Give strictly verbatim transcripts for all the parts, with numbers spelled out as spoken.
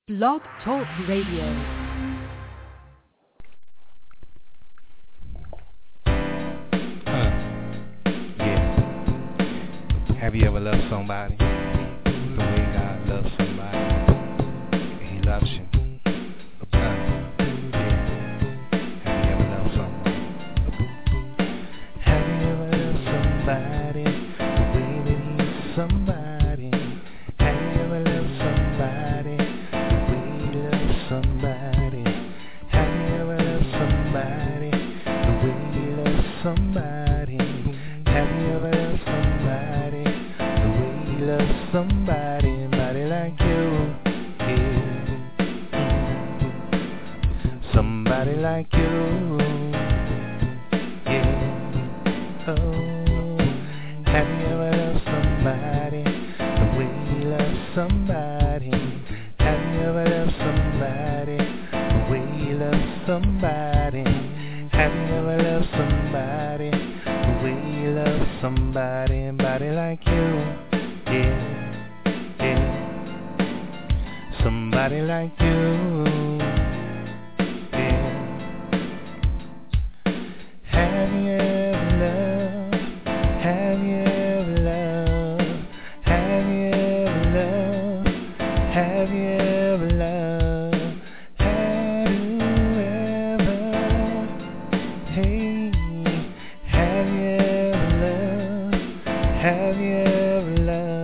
Blog Talk Radio. Have you ever loved somebody the way God loves somebody? And He loves you. Uh, yeah. Have you ever loved someone? Have you ever loved somebody the way that He's somebody? Have you ever loved somebody the way He loves somebody? Have you ever loved somebody the way He loves somebody? Have you ever loved somebody? Love somebody, somebody like you, yeah. Somebody like you, yeah. Oh, have you ever loved somebody the way you love somebody? Have you ever loved somebody the way you love somebody? Have you ever loved somebody the way you love somebody, somebody like you? Yeah, yeah, somebody like you, yeah. Have you ever loved, have you ever loved, have you ever loved, have you ever loved, have you ever, hey, have you ever loved, have you ever loved?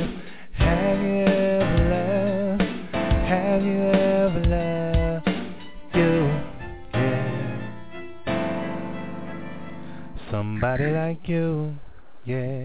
Somebody like you, yeah.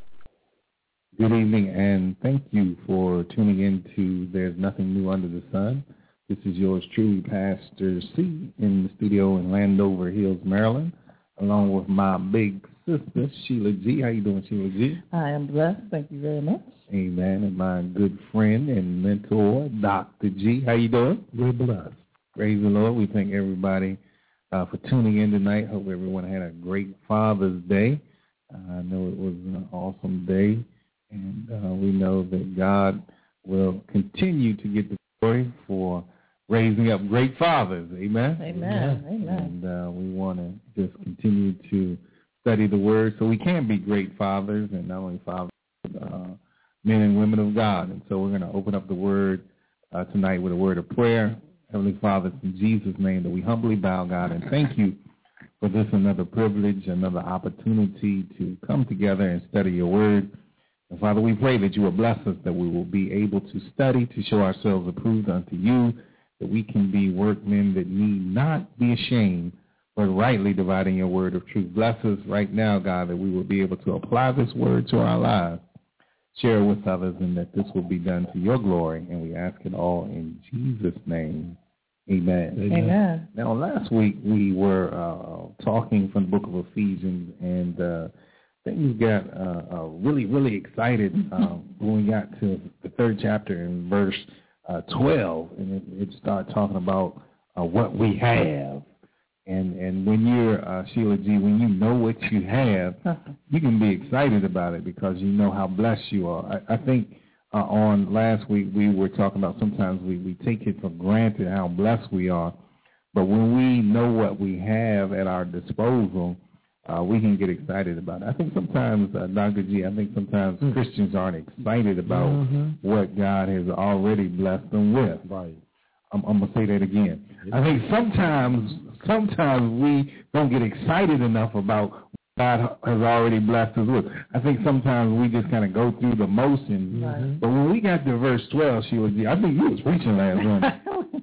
Good evening, and thank you for tuning in to There's Nothing New Under the Sun. This is yours truly, Pastor C, in the studio in Landover Hills, Maryland, along with my big sister, Sheila G. How you doing, Sheila G? I am blessed. Thank you very much. Amen. And my good friend and mentor, Doctor G. How you doing? We're blessed. Praise the Lord. We thank everybody Uh, for tuning in tonight. Hope everyone had a great Father's Day. Uh, I know it was an awesome day, and uh, we know that God will continue to get the glory for raising up great fathers. Amen? Amen. Amen. And uh, we want to just continue to study the Word so we can be great fathers, and not only fathers, but uh, men and women of God. And so we're going to open up the Word uh, tonight with a word of prayer. Heavenly Father, it's in Jesus' name that we humbly bow, God, and thank you for this another privilege, another opportunity to come together and study your word. And Father, we pray that you will bless us, that we will be able to study, to show ourselves approved unto you, that we can be workmen that need not be ashamed, but rightly dividing your word of truth. Bless us right now, God, that we will be able to apply this word to our lives, share with others, and that this will be done to your glory. And we ask it all in Jesus' name. Amen. Amen. Amen. Now, last week we were uh, talking from the book of Ephesians, and uh, things got uh, uh, really, really excited um, when we got to the third chapter in verse uh, twelve, and it, it started talking about uh, what we have. And and when you're, uh, Sheila G., when you know what you have, you can be excited about it because you know how blessed you are. I, I think uh, on last week we were talking about sometimes we, we take it for granted how blessed we are. But when we know what we have at our disposal, uh, we can get excited about it. I think sometimes, uh, Doctor G., I think sometimes mm. Christians aren't excited about mm-hmm. what God has already blessed them with. Right. I'm, I'm going to say that again. I think sometimes sometimes we don't get excited enough about what God has already blessed us with. I think sometimes we just kind of go through the motions. Right. But when we got to verse twelve, she was, I think you was preaching last night.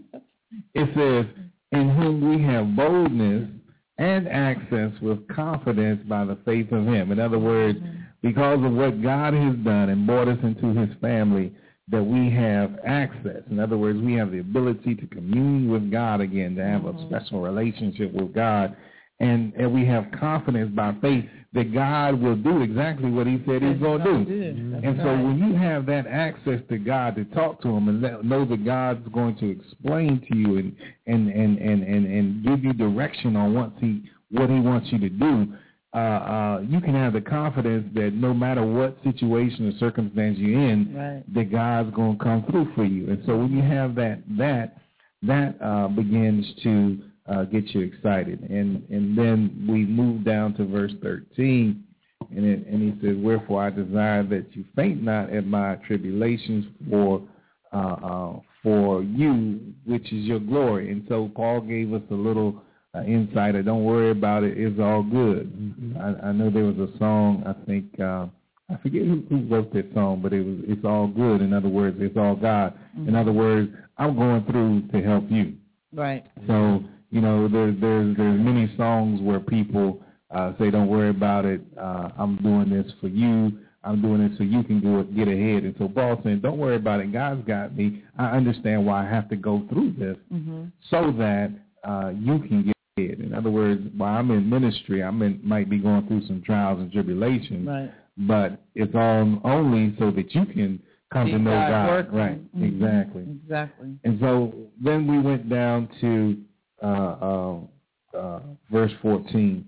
It says, in whom we have boldness and access with confidence by the faith of him. In other words, mm-hmm. because of what God has done and brought us into his family, that we have access. In other words, we have the ability to commune with God again, to have mm-hmm. a special relationship with God. And, and we have confidence by faith that God will do exactly what he said he's going to do. Mm-hmm. And so when you have that access to God to talk to him and let, know that God's going to explain to you and, and, and, and, and, and give you direction on what he, what he wants you to do, uh, uh, you can have the confidence that no matter what situation or circumstance you're in, right. that God's going to come through for you. And so when you have that, that that uh, begins to uh, get you excited. And and then we move down to verse thirteen, and it, and he says, "Wherefore I desire that you faint not at my tribulations for uh, uh, for you, which is your glory." And so Paul gave us a little uh, insight. Don't worry about it; it's all good. Mm-hmm. I, I know there was a song. I think uh, I forget who, who wrote that song, but it was "It's all good." In other words, it's all God. Mm-hmm. In other words, I'm going through to help you. Right. So, you know, there's there's there's many songs where people uh, say, "Don't worry about it. Uh, I'm doing this for you. I'm doing this so you can go get ahead." And so Paul's saying, "Don't worry about it. God's got me. I understand why I have to go through this, mm-hmm. so that uh, you can get ahead." In other words, while I'm in ministry, I might be going through some trials and tribulations, right. but it's all only so that you can come to know God. Working. Right, mm-hmm. exactly. Exactly. And so then we went down to uh, uh, uh, verse fourteen.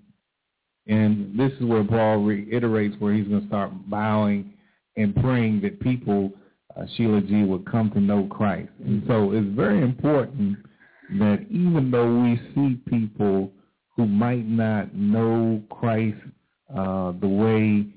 And this is where Paul reiterates where he's going to start bowing and praying that people, uh, Sheila G., would come to know Christ. And so it's very important that even though we see people who might not know Christ uh, the way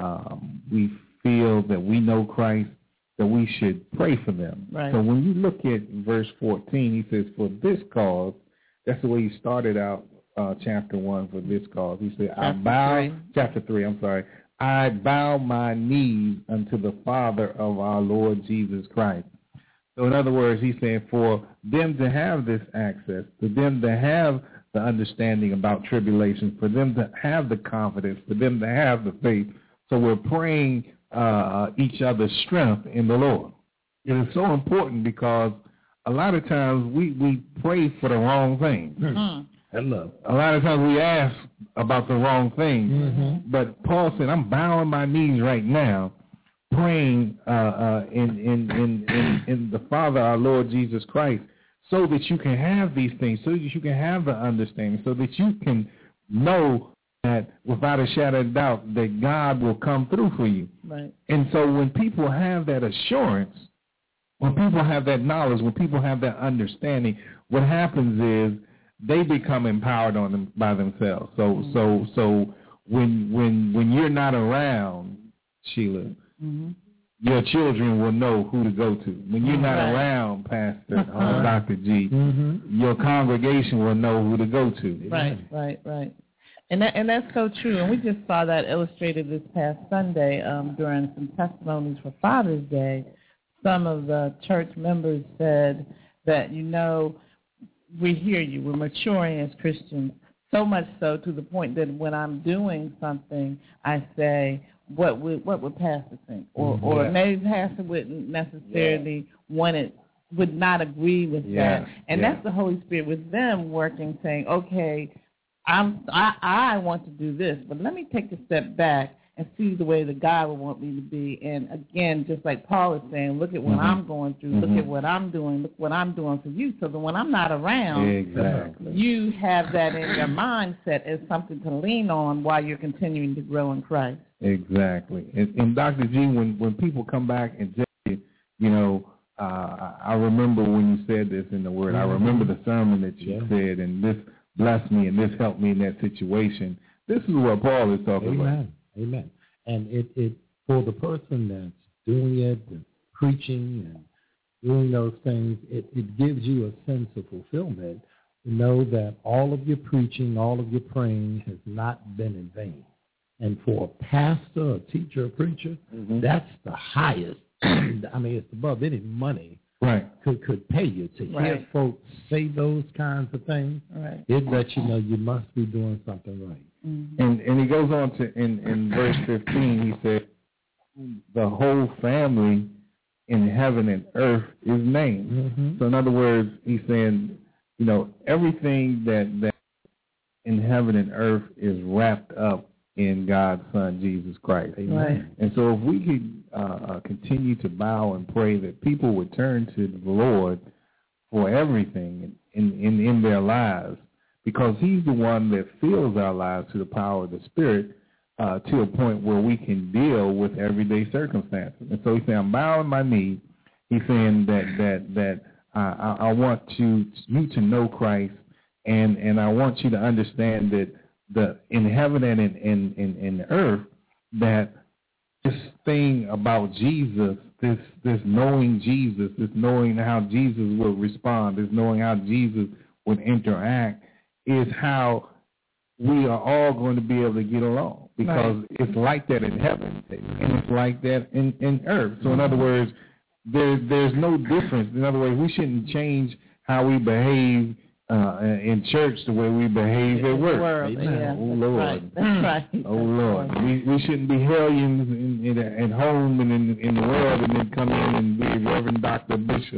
um, we feel that we know Christ, that we should pray for them. Right. So when you look at verse fourteen, he says, "For this cause," that's the way he started out uh, chapter one, "for this cause." He said, chapter I bow, three. chapter three, I'm sorry, "I bow my knees unto the Father of our Lord Jesus Christ." So in other words, he's saying for them to have this access, for them to have the understanding about tribulation, for them to have the confidence, for them to have the faith. So we're praying uh, each other's strength in the Lord. It is so important because a lot of times we, we pray for the wrong thing. Mm-hmm. Hello. A lot of times we ask about the wrong thing. Mm-hmm. But Paul said, I'm bowing my knees right now, praying uh, uh, in, in, in, in, in the Father, our Lord Jesus Christ, so that you can have these things, so that you can have the understanding, so that you can know that without a shadow of doubt that God will come through for you. Right. And so when people have that assurance, when people have that knowledge, when people have that understanding, what happens is they become empowered on them by themselves. So mm-hmm. so so when when when you're not around, Sheila, mm-hmm. your children will know who to go to. When you're not right. around, Pastor uh-huh. or Doctor G, mm-hmm. your congregation will know who to go to. Right, right, right. And that, and that's so true. And we just saw that illustrated this past Sunday um, during some testimonies for Father's Day. Some of the church members said that, you know, we hear you. We're maturing as Christians, so much so to the point that when I'm doing something, I say, what would what would Pastor think? Or mm-hmm. or maybe Pastor wouldn't necessarily yeah. want it, would not agree with yeah. that. And yeah. that's the Holy Spirit with them working, saying, okay, I'm, I, I want to do this, but let me take a step back and see the way that God would want me to be. And again, just like Paul is saying, look at what mm-hmm. I'm going through. Mm-hmm. Look at what I'm doing. Look what I'm doing for you. So that when I'm not around, exactly. you have that in your mindset as something to lean on while you're continuing to grow in Christ. Exactly. And, and Doctor G, when, when people come back and tell you, you know, uh, I remember when you said this in the Word. Mm-hmm. I remember the sermon that you yeah. said, and this blessed me and this helped me in that situation. This is what Paul is talking Amen. about. Amen. And it, it for the person that's doing it and preaching and doing those things, it, it gives you a sense of fulfillment to know that all of your preaching, all of your praying has not been in vain. And for a pastor, a teacher, a preacher, mm-hmm. that's the highest. I mean, it's above any money right. could could pay you to right. hear folks say those kinds of things. Right. It lets you know you must be doing something right. Mm-hmm. And and he goes on to in, in verse fifteen. He said, "The whole family in heaven and earth is named." Mm-hmm. So in other words, he's saying, you know, everything that that in heaven and earth is wrapped up in God's Son, Jesus Christ. Right. And so if we could uh, continue to bow and pray that people would turn to the Lord for everything in, in, in their lives, because he's the one that fills our lives to the power of the Spirit uh, to a point where we can deal with everyday circumstances. And so he's saying, I'm bowing my knee. He's saying that that that uh, I, I want to, you to know Christ, and, and I want you to understand that the in heaven and in, in, in, in the earth, that this thing about Jesus, this this knowing Jesus, this knowing how Jesus will respond, this knowing how Jesus would interact, is how we are all going to be able to get along, because right. it's like that in heaven and it's like that in, in earth. So in other words, there there's no difference. In other words, we shouldn't change how we behave uh, in church the way we behave at work. World, yeah, oh Lord, right. That's right. Oh Lord, we we shouldn't be hellions in, in, in, at home and in in the world, and then come in and be Reverend Doctor Bishop,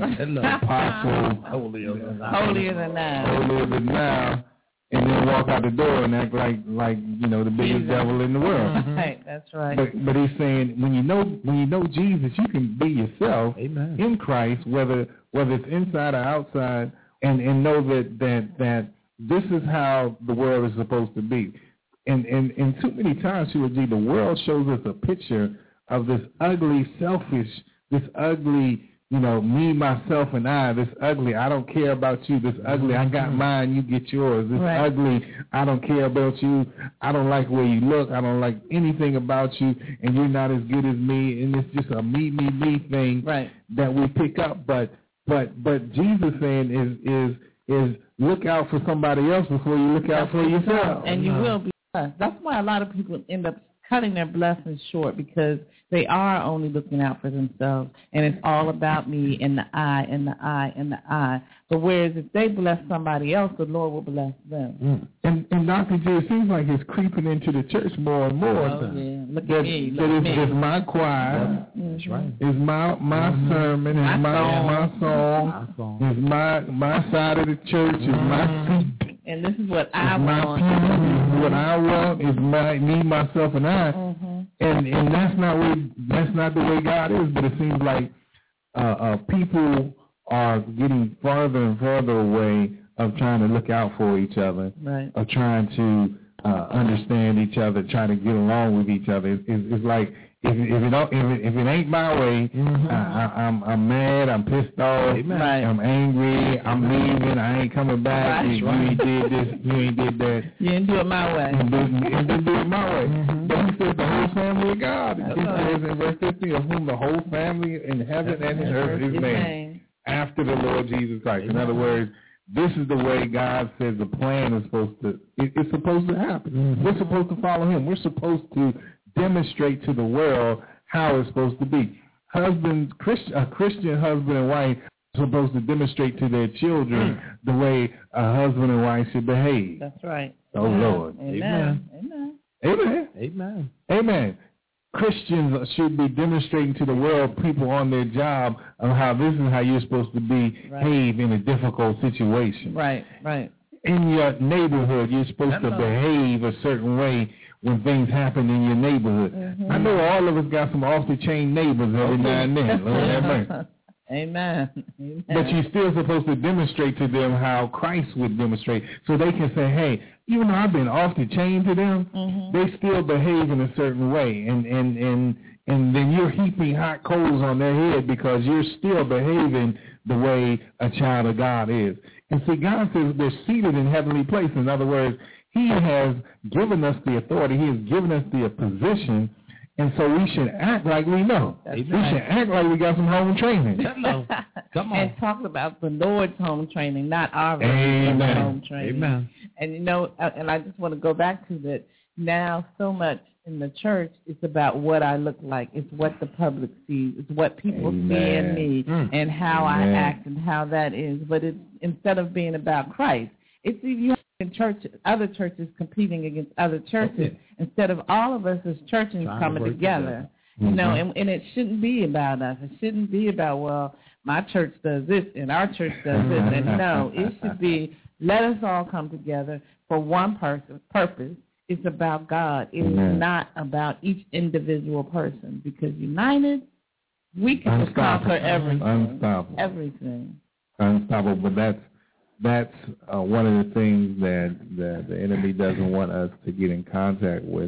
Apostle, holier than thou, holier than thou, holier than thou, and then walk out the door and act like like you know the biggest Jesus. devil in the world. Mm-hmm. Right, that's right. But but he's saying when you know when you know Jesus, you can be yourself Amen. in Christ, whether whether it's inside or outside, and, and know that, that that this is how the world is supposed to be. And and, and too many times, G, the world shows us a picture of this ugly, selfish, this ugly, you know, me, myself, and I, this ugly, I don't care about you, this ugly, I got mine, you get yours, this right. ugly, I don't care about you, I don't like the way you look, I don't like anything about you, and you're not as good as me, and it's just a me, me, me thing right. that we pick up. But but but Jesus saying is is is look out for somebody else before you look out for yourself. And you will be blessed. That's why a lot of people end up cutting their blessings short, because they are only looking out for themselves, and it's all about me and the I and the I and the I. But whereas if they bless somebody else, the Lord will bless them. Mm. And, and Doctor J, it seems like it's creeping into the church more and more. Oh, yeah. Look that, at me. Look that at it's, me. it's my choir. That's right. It's my my mm-hmm. sermon. It's my my, my song. My song. It's my my side of the church. It's mm-hmm. my seat. And this is what I it's want. My what I want is my me, myself, and I. Mm-hmm. And and that's not way that's not the way God is. But it seems like uh, uh, people are getting farther and farther away of trying to look out for each other, right. of trying to uh, understand each other, trying to get along with each other. It's, it's like if, if it don't, if it, if it ain't my way, mm-hmm. I, I, I'm I'm mad, I'm pissed off, right. I'm angry, I'm leaving, I ain't coming back. Right. You, you ain't did this, you ain't did that. You didn't do it my way. And didn't, didn't do it my way. Mm-hmm. But he says the whole family of God. He says in verse fifteen, of whom the whole family in heaven and in earth is named after the Lord Jesus Christ. In other words, this is the way God says the plan is supposed to, it, it's supposed to happen. Mm-hmm. We're supposed to follow him. We're supposed to demonstrate to the world how it's supposed to be. Husbands, Christ, a Christian husband and wife are supposed to demonstrate to their children mm. the way a husband and wife should behave. That's right. Oh, Amen. Lord. Amen. Amen. Amen. Amen. Amen. Christians should be demonstrating to the world, people on their job, of how this is how you're supposed to be right. behave in a difficult situation. Right, right. In your neighborhood, you're supposed Hello. to behave a certain way when things happen in your neighborhood. Mm-hmm. I know all of us got some off-the-chain neighbors every now and then. Lord have mercy. Amen. Amen. But you're still supposed to demonstrate to them how Christ would demonstrate, so they can say, hey, even though I've been off the chain to them, mm-hmm. they still behave in a certain way. And, and, and, and then you're heaping hot coals on their head because you're still behaving the way a child of God is. And see, God says we're seated in heavenly places. In other words, he has given us the authority. He has given us the position. And so we should act like we know. That's we right. should act like we got some home training. Hello. Come on. And talk about the Lord's home training, not our Amen. home training. Amen. And, you know, and I just want to go back to that. Now so much in the church is about what I look like. It's what the public sees. It's what people Amen. see in me mm. and how Amen. I act and how that is. But it's instead of being about Christ, it's you in church, other churches competing against other churches instead of all of us as churches Trying coming to together. together. You Mm-hmm. know, and, and it shouldn't be about us. It shouldn't be about, well, my church does this and our church does this. And no, it should be, let us all come together for one person, purpose. It's about God. It Amen. is not about each individual person, because united, we can conquer everything. Unstoppable. Everything. Unstoppable. But that's that's uh, one of the things that, that the enemy doesn't want us to get in contact with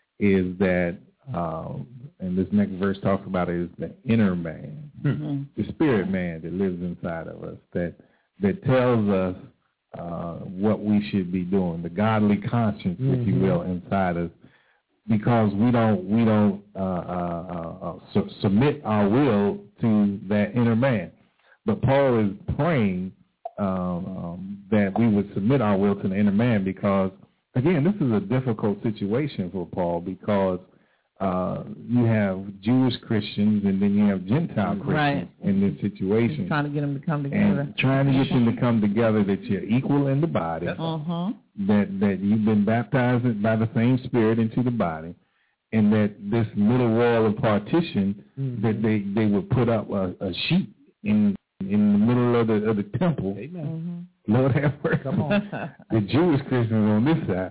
is that, um, and this next verse talks about it, is the inner man, mm-hmm. the spirit man that lives inside of us, that that tells us uh, what we should be doing, the godly conscience, mm-hmm. if you will, inside us, because we don't we don't uh, uh, uh, su- submit our will to that inner man. But Paul is praying um, um, that we would submit our will to the inner man because, again, this is a difficult situation for Paul because uh, you have Jewish Christians and then you have Gentile Christians right. in this situation. He's trying to get them to come together. And trying to get them to come together that you're equal in the body, uh-huh. that, that you've been baptized by the same Spirit into the body, and that this middle wall of partition, mm-hmm. that they, they would put up a, a sheet in in the middle of the of the temple. Amen. Mm-hmm. Lord have mercy. Come on. The Jewish Christians on this side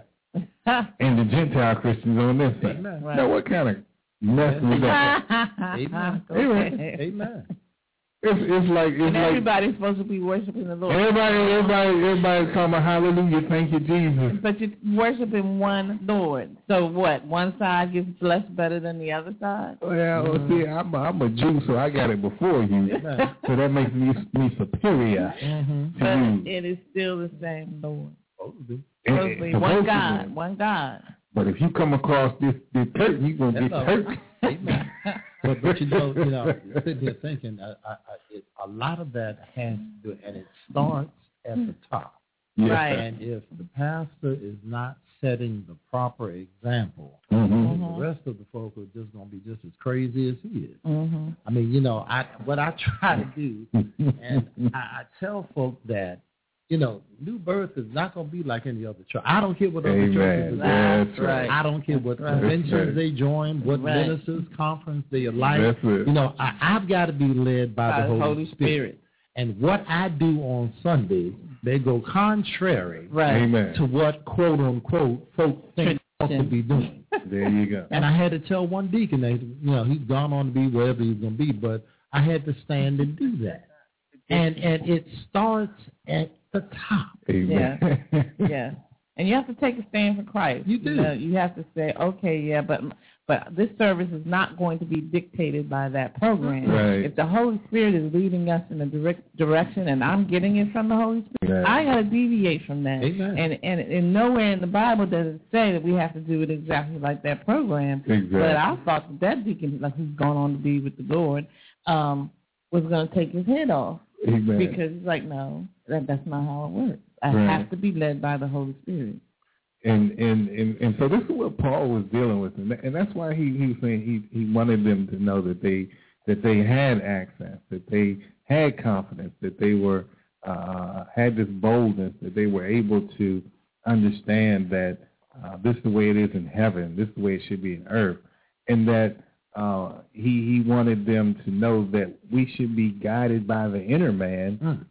and the Gentile Christians on this side. Amen. Right. Now, what kind of mess was that? Amen. Amen. Amen. It's, it's like it's and like everybody's supposed to be worshiping the Lord. Everybody, everybody, everybody's calling hallelujah, thank you, Jesus. But you're worshiping one Lord. So what? One side gets blessed better than the other side? Well, mm-hmm. see, I'm a, I'm a Jew, so I got it before you, so that makes me me superior mm-hmm. to but you. It is still the same Lord. Supposed to be one God, one God. But if you come across this this curtain, you're gonna get hurt. Amen. But, but you know, you know, sitting here thinking, I, I, it, a lot of that has to do, and it starts at the top. Yes. Right. And if the pastor is not setting the proper example, mm-hmm. Mm-hmm. the rest of the folk are just going to be just as crazy as he is. Mm-hmm. I mean, you know, I what I try to do, and I, I tell folk that, you know, new birth is not going to be like any other church. I don't care what other Amen. churches are. That's right. I don't care what right. conventions right. they join, what right. ministers conference they are like. That's it. You know, I, I've got to be led by, by the Holy, Holy Spirit. Spirit. And what I do on Sunday, they go contrary right. Amen. to what, quote, unquote, folks think ought to be doing. There you go. And I had to tell one deacon that, you know, he's gone on to be wherever he's going to be, but I had to stand and do that. And and it starts at the top. Amen. Yeah, yeah. And you have to take a stand for Christ. You do. You know, you have to say, okay, yeah, but but this service is not going to be dictated by that program. Right. If the Holy Spirit is leading us in a direct direction and I'm getting it from the Holy Spirit, right. I got to deviate from that. Amen. And, and and nowhere in the Bible does it say that we have to do it exactly like that program. Exactly. But I thought that that deacon, like who's gone on to be with the Lord, um, was going to take his head off. Amen. Because it's like, no, that, that's not how it works. I right. have to be led by the Holy Spirit. And and, and and so this is what Paul was dealing with, and, that, and that's why he, he was saying he, he wanted them to know that they that they had access, that they had confidence, that they were uh, had this boldness, that they were able to understand that uh, this is the way it is in heaven, this is the way it should be in earth, and that uh, he he wanted them to know that we should be guided by the inner man, mm.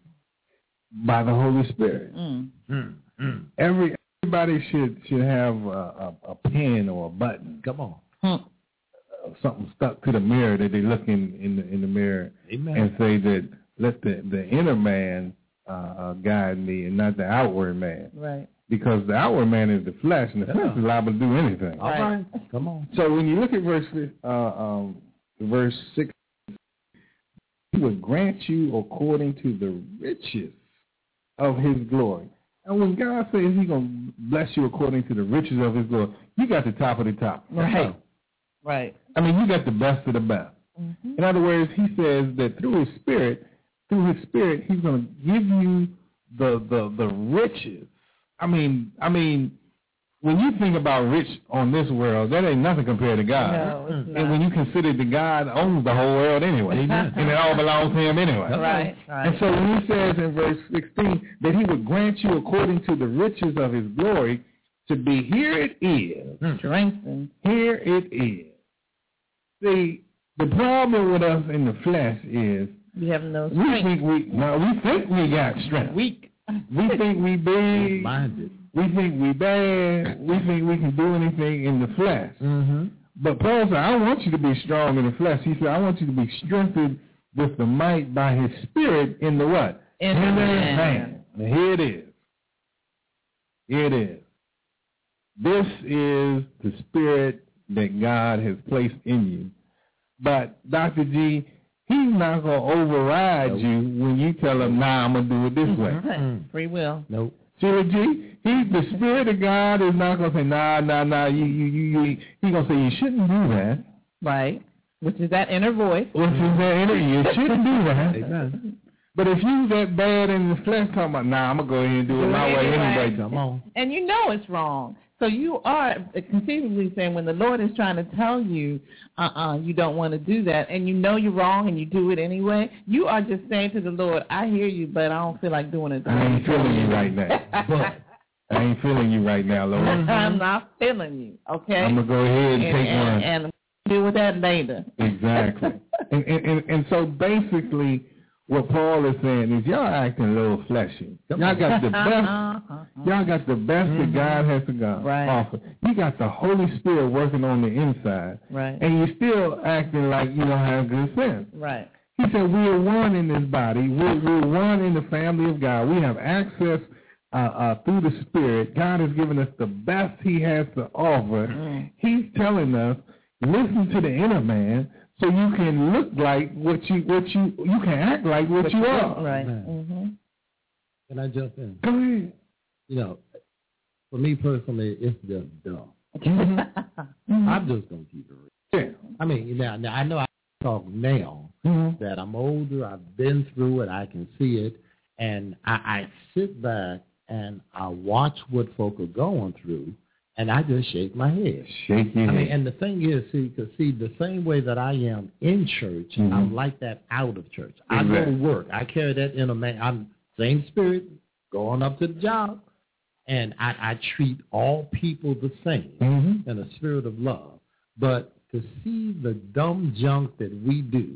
by the Holy Spirit. Mm. Mm. Mm. Every Everybody should should have a, a, a pen or a button. Come on, uh, something stuck to the mirror that they look in in the, in the mirror. Amen. And say that let the, the inner man uh, uh, guide me and not the outward man. Right. Because the outward man is the flesh, and the yeah. flesh is liable to do anything. All right. Come on. So when you look at verse uh, um, verse six, he will grant you according to the riches of his glory. And when God says he's going to bless you according to the riches of his glory, you got the top of the top. Right. Right. I mean, you got the best of the best. Mm-hmm. In other words, he says that through his spirit, through his spirit, he's going to give you the, the, the riches. I mean, I mean, when you think about rich on this world, that ain't nothing compared to God. No, it's not. And when you consider that God owns the whole world anyway, and it all belongs to him anyway. Right, right. And so when he says in verse sixteen that he would grant you according to the riches of his glory to be, here it is. Strengthened. Here it is. See, the problem with us in the flesh is we have no we strength. think we, no, we think we got strength. Weak. We think we big. Minded. We think we bad. We think we can do anything in the flesh. Mm-hmm. But Paul said, I want you to be strong in the flesh. He said, I want you to be strengthened with the might by his spirit in the what? In the man. man. Now here it is. Here it is. This is the spirit that God has placed in you. But, Doctor G, he's not going to override nope. you when you tell him, nah, I'm going to do it this way. Mm-hmm. Free will. Nope. Sheila G, he, the spirit of God is not going to say, nah, nah, nah, you, you, you, you. He's going to say, you shouldn't do that. Right. Which is that inner voice. Which is that inner, you shouldn't do that. Exactly. But if you that bad in the flesh talking about, nah, I'm going to go ahead and do it my way anyway. Come on. And you know it's wrong. So you are conceivably saying when the Lord is trying to tell you, uh-uh, you don't want to do that, and you know you're wrong and you do it anyway, you are just saying to the Lord, I hear you, but I don't feel like doing it. I ain't feeling you right now. But I ain't feeling you right now, Lord. I'm not feeling you, okay? I'm going to go ahead and, and take and, one. And deal with that later. Exactly. and, and, and, and so basically what Paul is saying is y'all acting a little fleshy. Y'all got the best. Y'all got the best mm-hmm. that God has to God right. offer. You got the Holy Spirit working on the inside, right? And you still acting like you don't have good sense, right? He said we are one in this body. We're, we're one in the family of God. We have access uh, uh, through the Spirit. God has given us the best He has to offer. Mm. He's telling us, listen to the inner man. So you can look like what you what you you can act like what, what you are. Right. Mm-hmm. Can I jump in? Go ahead. You know, for me personally, it's just dumb. mm-hmm. I'm just gonna keep it real. Yeah. I mean, now, now I know I talk now mm-hmm. that I'm older. I've been through it. I can see it, and I, I sit back and I watch what folk are going through. And I just shake my head. Shake your I head. mean, and the thing is, see, because see, the same way that I am in church, mm-hmm. I'm like that out of church. Exactly. I go to work. I carry that inner man. I'm same spirit, going up to the job, and I, I treat all people the same mm-hmm. in a spirit of love. But to see the dumb junk that we do,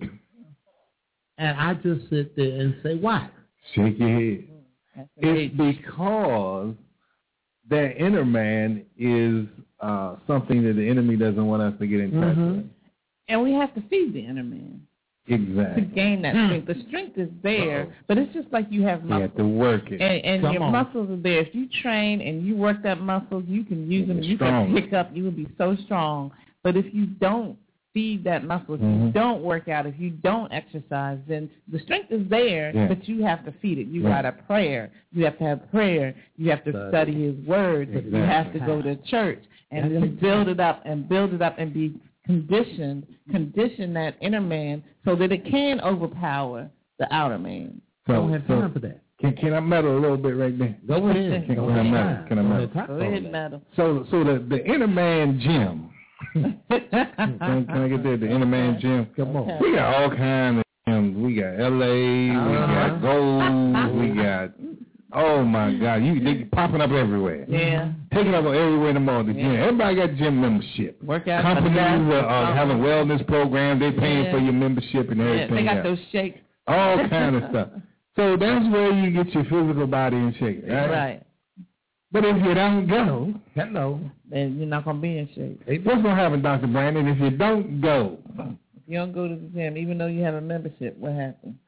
and I just sit there and say, why? Shake your head. It's because that inner man is uh, something that the enemy doesn't want us to get in touch mm-hmm. with. And we have to feed the inner man. Exactly. To gain that strength. The strength is there, Uh-oh. but it's just like you have muscles. You have to work it. And, and your on. muscles are there. If you train and you work that muscles, you can use them. You strong. can pick up. You will be so strong. But if you don't feed that muscle, if mm-hmm. you don't work out, if you don't exercise, then the strength is there, yeah. but you have to feed it. You yeah. got a prayer. You have to have prayer. You have to study, study His Word. Exactly. You have to go to church and then build it up and build it up and be conditioned, condition that inner man so that it can overpower the outer man. So, don't have time so, for that. Can, can I meddle a little bit right there? Go ahead. Can, can I meddle? Can I meddle? Go ahead, meddle. So, so the, the inner man gym. can, can I get there? The inner man gym. Come on. We got all kinds of gyms. We got L A. Uh-huh. We got Gold. We got. Oh my God! You they popping up everywhere. Yeah. Taking up everywhere in the mall. The gym. Yeah. Everybody got gym membership. Workout. Companies are uh, having wellness programs. They paying yeah. for your membership and everything. Yeah, they got else. those shakes. All kind of stuff. So that's where you get your physical body in shape, right? Right. But if you don't go, hello, then you're not going to be in shape. Hey, what's going to happen, Doctor Brandon, if you don't go? If you don't go to the gym, even though you have a membership, what happens?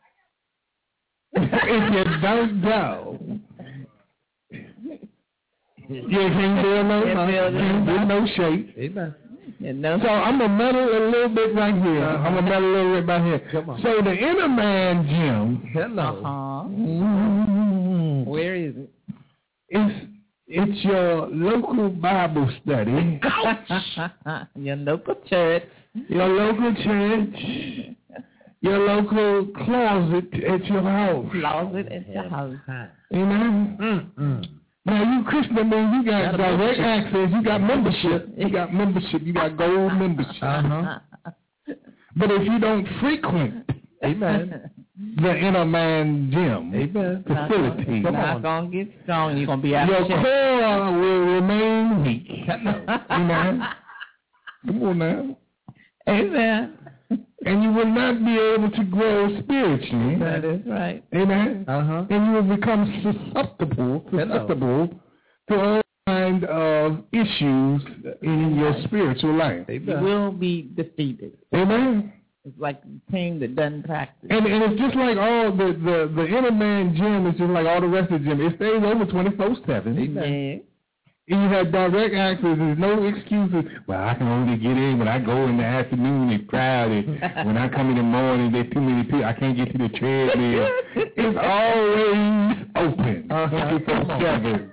If you don't go, you can't feel no, no, no shape. Amen. Yeah, no. So I'm going to meddle a little bit right here. Uh-huh. I'm going to meddle a little bit right here. Come on. So the inner man gym. Hello. Uh-huh. Mm-hmm. Where is it? It's It's your local Bible study. Your local church. Your local church. Your local closet at your house. Closet at your house. Amen? Mm-hmm. Now, you Christian, man, you got direct access. You got membership. You got membership. You got gold membership. Uh-huh. But if you don't frequent, amen, the inner man gym, amen, facility, you're not going to get strong. You're going to be out your of shape. core will remain weak. Amen. Come on now. Amen. And you will not be able to grow spiritually. That is right. Amen. Uh-huh. And you will become susceptible, susceptible to all kinds of issues in your spiritual life. You will be defeated. Amen. It's like a team that doesn't practice. And, and it's just like all the, the, the inner man gym is just like all the rest of the gym. It stays over twenty-four seven. Amen. And you have direct access. There's no excuses. Well, I can only get in when I go in the afternoon. It's crowded. When I come in the morning, there's too many people. I can't get to the treadmill. It's always open. twenty-four seven.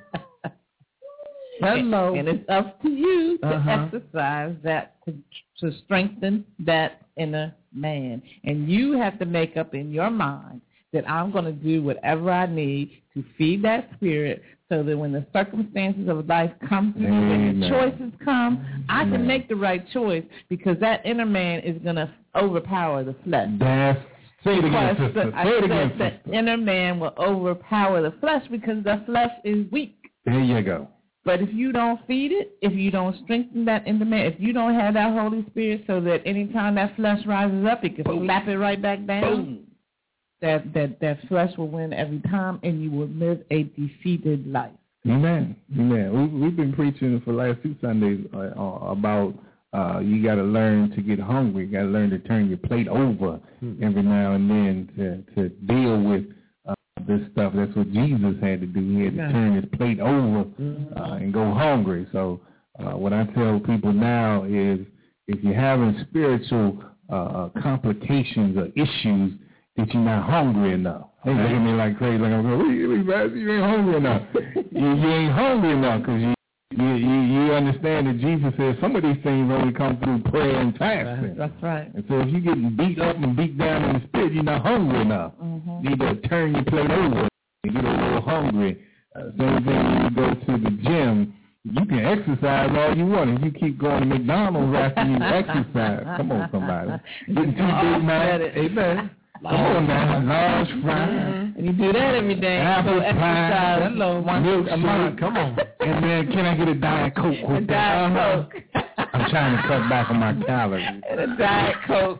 Hello. And, and it's up to you to uh-huh. exercise that, to, to strengthen that inner man. And you have to make up in your mind that I'm going to do whatever I need to feed that spirit so that when the circumstances of life come to me, when the choices come, I can Amen. Make the right choice because that inner man is going to overpower the flesh. That's Say it again, sister. The, Say it again, the sister. inner man will overpower the flesh because the flesh is weak. There you go. But if you don't feed it, if you don't strengthen that inner man, if you don't have that Holy Spirit so that anytime that flesh rises up, it can Boom. Slap it right back down, Boom. that that that flesh will win every time, and you will live a defeated life. Amen. Amen. We, we've been preaching for the last two Sundays uh, about uh, you got to learn to get hungry. You got to learn to turn your plate over hmm. every now and then to, to deal with this stuff. That's what Jesus had to do. He had to yeah. turn his plate over uh, and go hungry. So uh, what I tell people now is if you're having spiritual uh, complications or issues that you're not hungry enough. They look at me like crazy. Like I'm going, what are you, you ain't hungry enough. you, you ain't hungry enough because you You, you, you understand that Jesus says some of these things only come through prayer and fasting. That's right. And so if you're getting beat up and beat down in the spirit, you're not hungry enough. Mm-hmm. You need to turn your plate over and get a little hungry. Uh, same thing when you go to the gym. You can exercise all you want. If you keep going to McDonald's after you exercise, come on, somebody. Getting too big, man. Amen. Come on now, large fries. Mm-hmm. And you do that every day. Apple so pie, milk a month. Come on. And then can I get a Diet Coke with a that? Diet uh-huh. Coke. I'm trying to cut back on my calories. And a Diet Coke.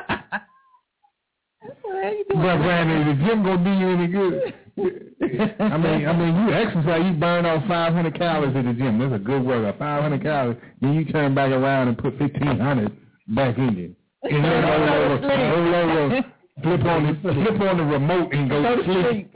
But Brandon, the gym gonna do you any good? I mean, I mean, you exercise, you burn off five hundred calories at the gym. That's a good workout. five hundred calories. Then you turn back around and put fifteen hundred back in you. And then roll over, roll over. Flip on the flip on the remote and go, go sleep.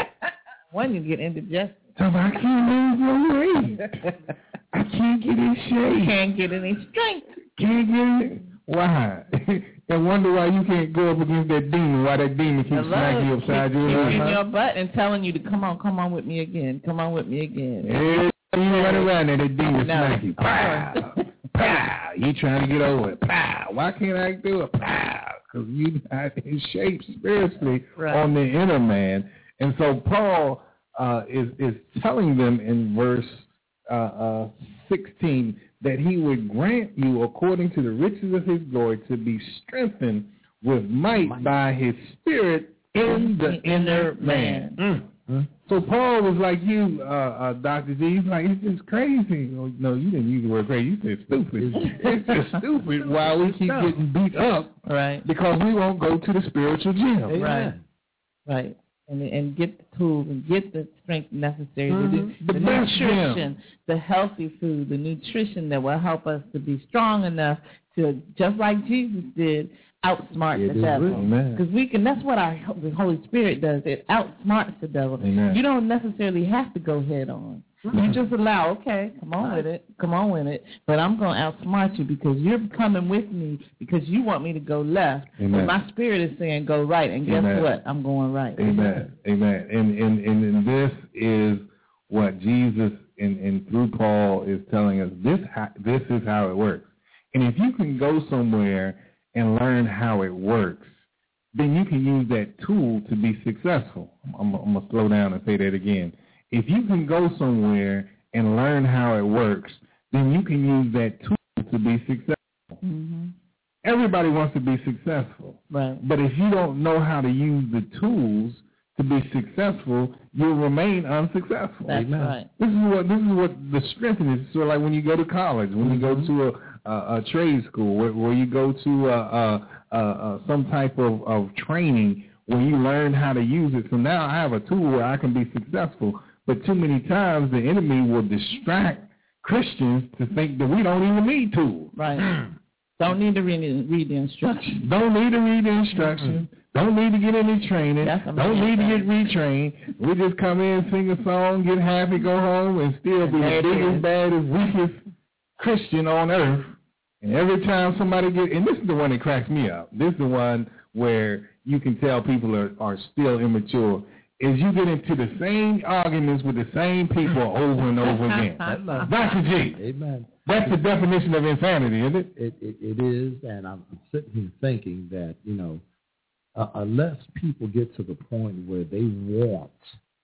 When you get indigestion. So I can't lose no weight. I can't get in shape. Can't get any strength. Can't get it. Why? And wonder why you can't go up against that demon. Why that demon keeps smacking you upside your head. Kicking your butt and telling you to come on, come on with me again. Come on with me again. Yeah, you run around and that demon smack you. Pow, pow. You trying to get over it. Pow. Why can't I do it? Pow. Because you're not in shape spiritually right. on the inner man. And so Paul uh, is, is telling them in verse uh, uh, sixteen that he would grant you, according to the riches of his glory, to be strengthened with might, might. by his spirit in the, the inner man. man. Mm. So Paul was like you, uh, uh, Doctor G. He's like, it's just crazy. Oh, no, you didn't use the word crazy. You said stupid. It's just stupid why we keep getting beat up. Right. Because we won't go to the spiritual gym. Right. Right. And and get the tools and get the strength necessary. Mm-hmm. The, the, the nutrition, gym. the healthy food, the nutrition that will help us to be strong enough to, just like Jesus did, outsmart it the devil. Because we can. That's what our the Holy Spirit does. It outsmarts the devil. Amen. You don't necessarily have to go head on. Mm-hmm. You just allow, okay, come on with it, come on with it. But I'm going to outsmart you because you're coming with me because you want me to go left. Amen. And my spirit is saying go right. And guess Amen. what? I'm going right. Amen. Amen. And and and, and this is what Jesus and, and through Paul is telling us. This this is how it works. And if you can go somewhere and learn how it works, then you can use that tool to be successful. I'm, I'm going to slow down and say that again. If you can go somewhere and learn how it works, then you can use that tool to be successful. Mm-hmm. Everybody wants to be successful. Right. But if you don't know how to use the tools to be successful, you'll remain unsuccessful. That's Amen. Right. This is what this is what the strength is. So like when you go to college, when mm-hmm. you go to a, a, a trade school, where, where you go to a, a, a, a, some type of, of training where you learn how to use it. So now I have a tool where I can be successful. But too many times the enemy will distract Christians to think that we don't even need tools. Right. Don't need to read, read the instructions. Don't need to read the instructions. Mm-hmm. Don't need to get any training. Don't need to get retrained. We just come in, sing a song, get happy, go home, and still be the biggest, baddest, weakest Christian on earth. And every time somebody get, and this is the one that cracks me up. This is the one where you can tell people are, are still immature. Is you get into the same arguments with the same people over and over again. Doctor G. Amen. That's the definition of insanity, isn't it? It, it, it is, and I'm sitting here thinking that, you know, uh, unless people get to the point where they want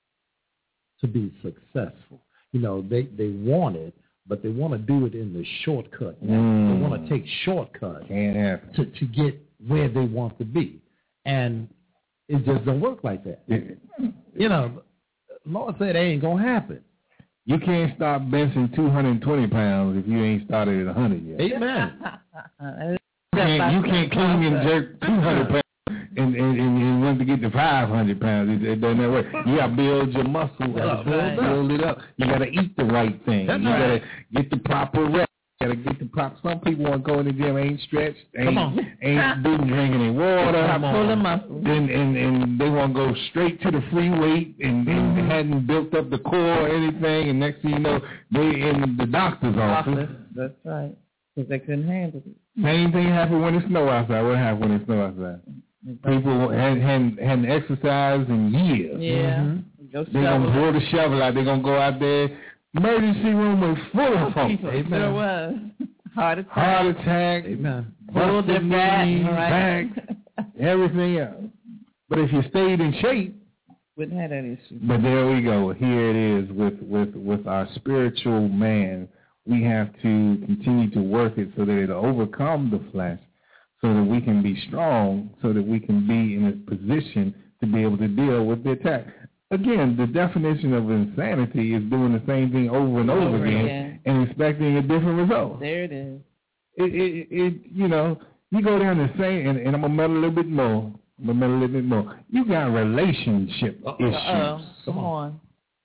to be successful, you know, they, they want it, but they want to do it in the shortcut. Mm. They want to take shortcuts Can't happen. to, to get where they want to be. And it just don't work like that. You know, Lord said it ain't going to happen. You can't stop benching two hundred twenty pounds if you ain't started at one hundred yet. Amen. you, can't, you can't clean and jerk two hundred pounds and, and, and, and want to get to five hundred pounds. It, it doesn't work. You got to build your muscle up, build, build it up. You got to eat the right thing. That's you right. got to get the proper rest. You got to get the proper. Some people want to go in the gym, ain't stretched, ain't, Come on. ain't been drinking any water. Come on. Muscles. And, and, and they want to go straight to the free weight and, and mm-hmm. hadn't built up the core or anything. And next thing you know, they in the doctor's office. office. That's right. Because they couldn't handle it. Same thing happened when it snow outside. What happened when it snow outside? People hadn't, hadn't, hadn't exercised in years. Yeah. Mm-hmm. They're going to throw the shovel out. They're going to go out there. Emergency room was full of folks. There was. Heart attack. Heart attack. Amen. Pulled their back. Right. back. Everything else. But if you stayed in shape. Wouldn't have that issue. But there we go. Here it is with, with, with our spiritual man. We have to continue to work it so that it'll overcome the flesh, so that we can be strong, so that we can be in a position to be able to deal with the attack. Again, the definition of insanity is doing the same thing over and over, over again, again and expecting a different result. There it is. It, it, it you know, you go down the same, and, and I'm going to meddle a little bit more. I'm going to meddle a little bit more. You got relationship Uh-oh. issues. Uh-oh. Come on.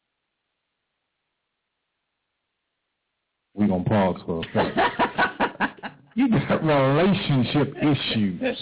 We're going to pause for a second. You got relationship issues.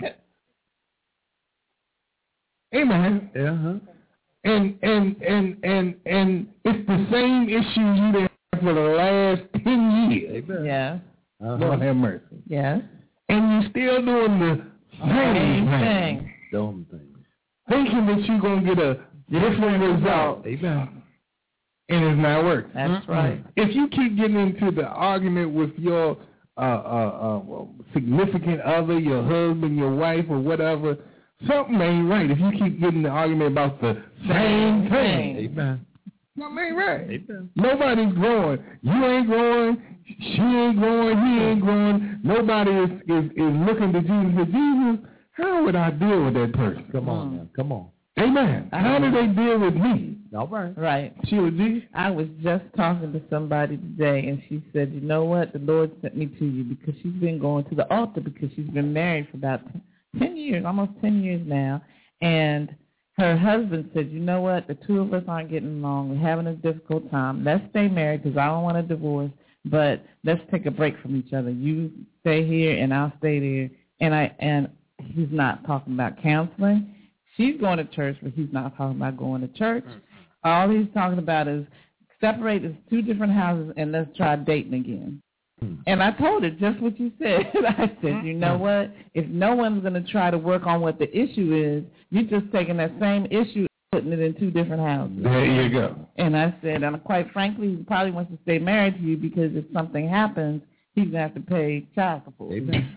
Amen. Uh-huh. And and and and and it's the same issues you've been having for the last ten years. Amen. Yeah. Uh-huh. Lord have mercy. Yes. And you're still doing the same, same thing. thing. Dumb thing. Thinking that you're gonna get a different result. Amen. And it's not working. That's mm-hmm. right. If you keep getting into the argument with your uh, uh, uh, significant other, your husband, your wife, or whatever, something ain't right. If you keep getting the argument about the same thing. Amen. Something ain't right. Amen. Nobody's growing. You ain't growing. She ain't growing. He ain't growing. Nobody is, is, is looking to Jesus and say, Jesus, how would I deal with that person? Come on now. Come on. Amen. How do they deal with me? All right. Right. Sheila D. I was just talking to somebody today, and she said, you know what? The Lord sent me to you because she's been going to the altar because she's been married for about ten years, almost ten years now. And her husband said, you know what? The two of us aren't getting along. We're having a difficult time. Let's stay married because I don't want a divorce, but let's take a break from each other. You stay here, and I'll stay there. And I and he's not talking about counseling. She's going to church, but he's not talking about going to church. All he's talking about is separate as two different houses and let's try dating again. And I told her just what you said. I said, you know what? If no one's going to try to work on what the issue is, you're just taking that same issue and putting it in two different houses. There you go. And I said, and quite frankly, he probably wants to stay married to you because if something happens, he's going to have to pay child support. Amen.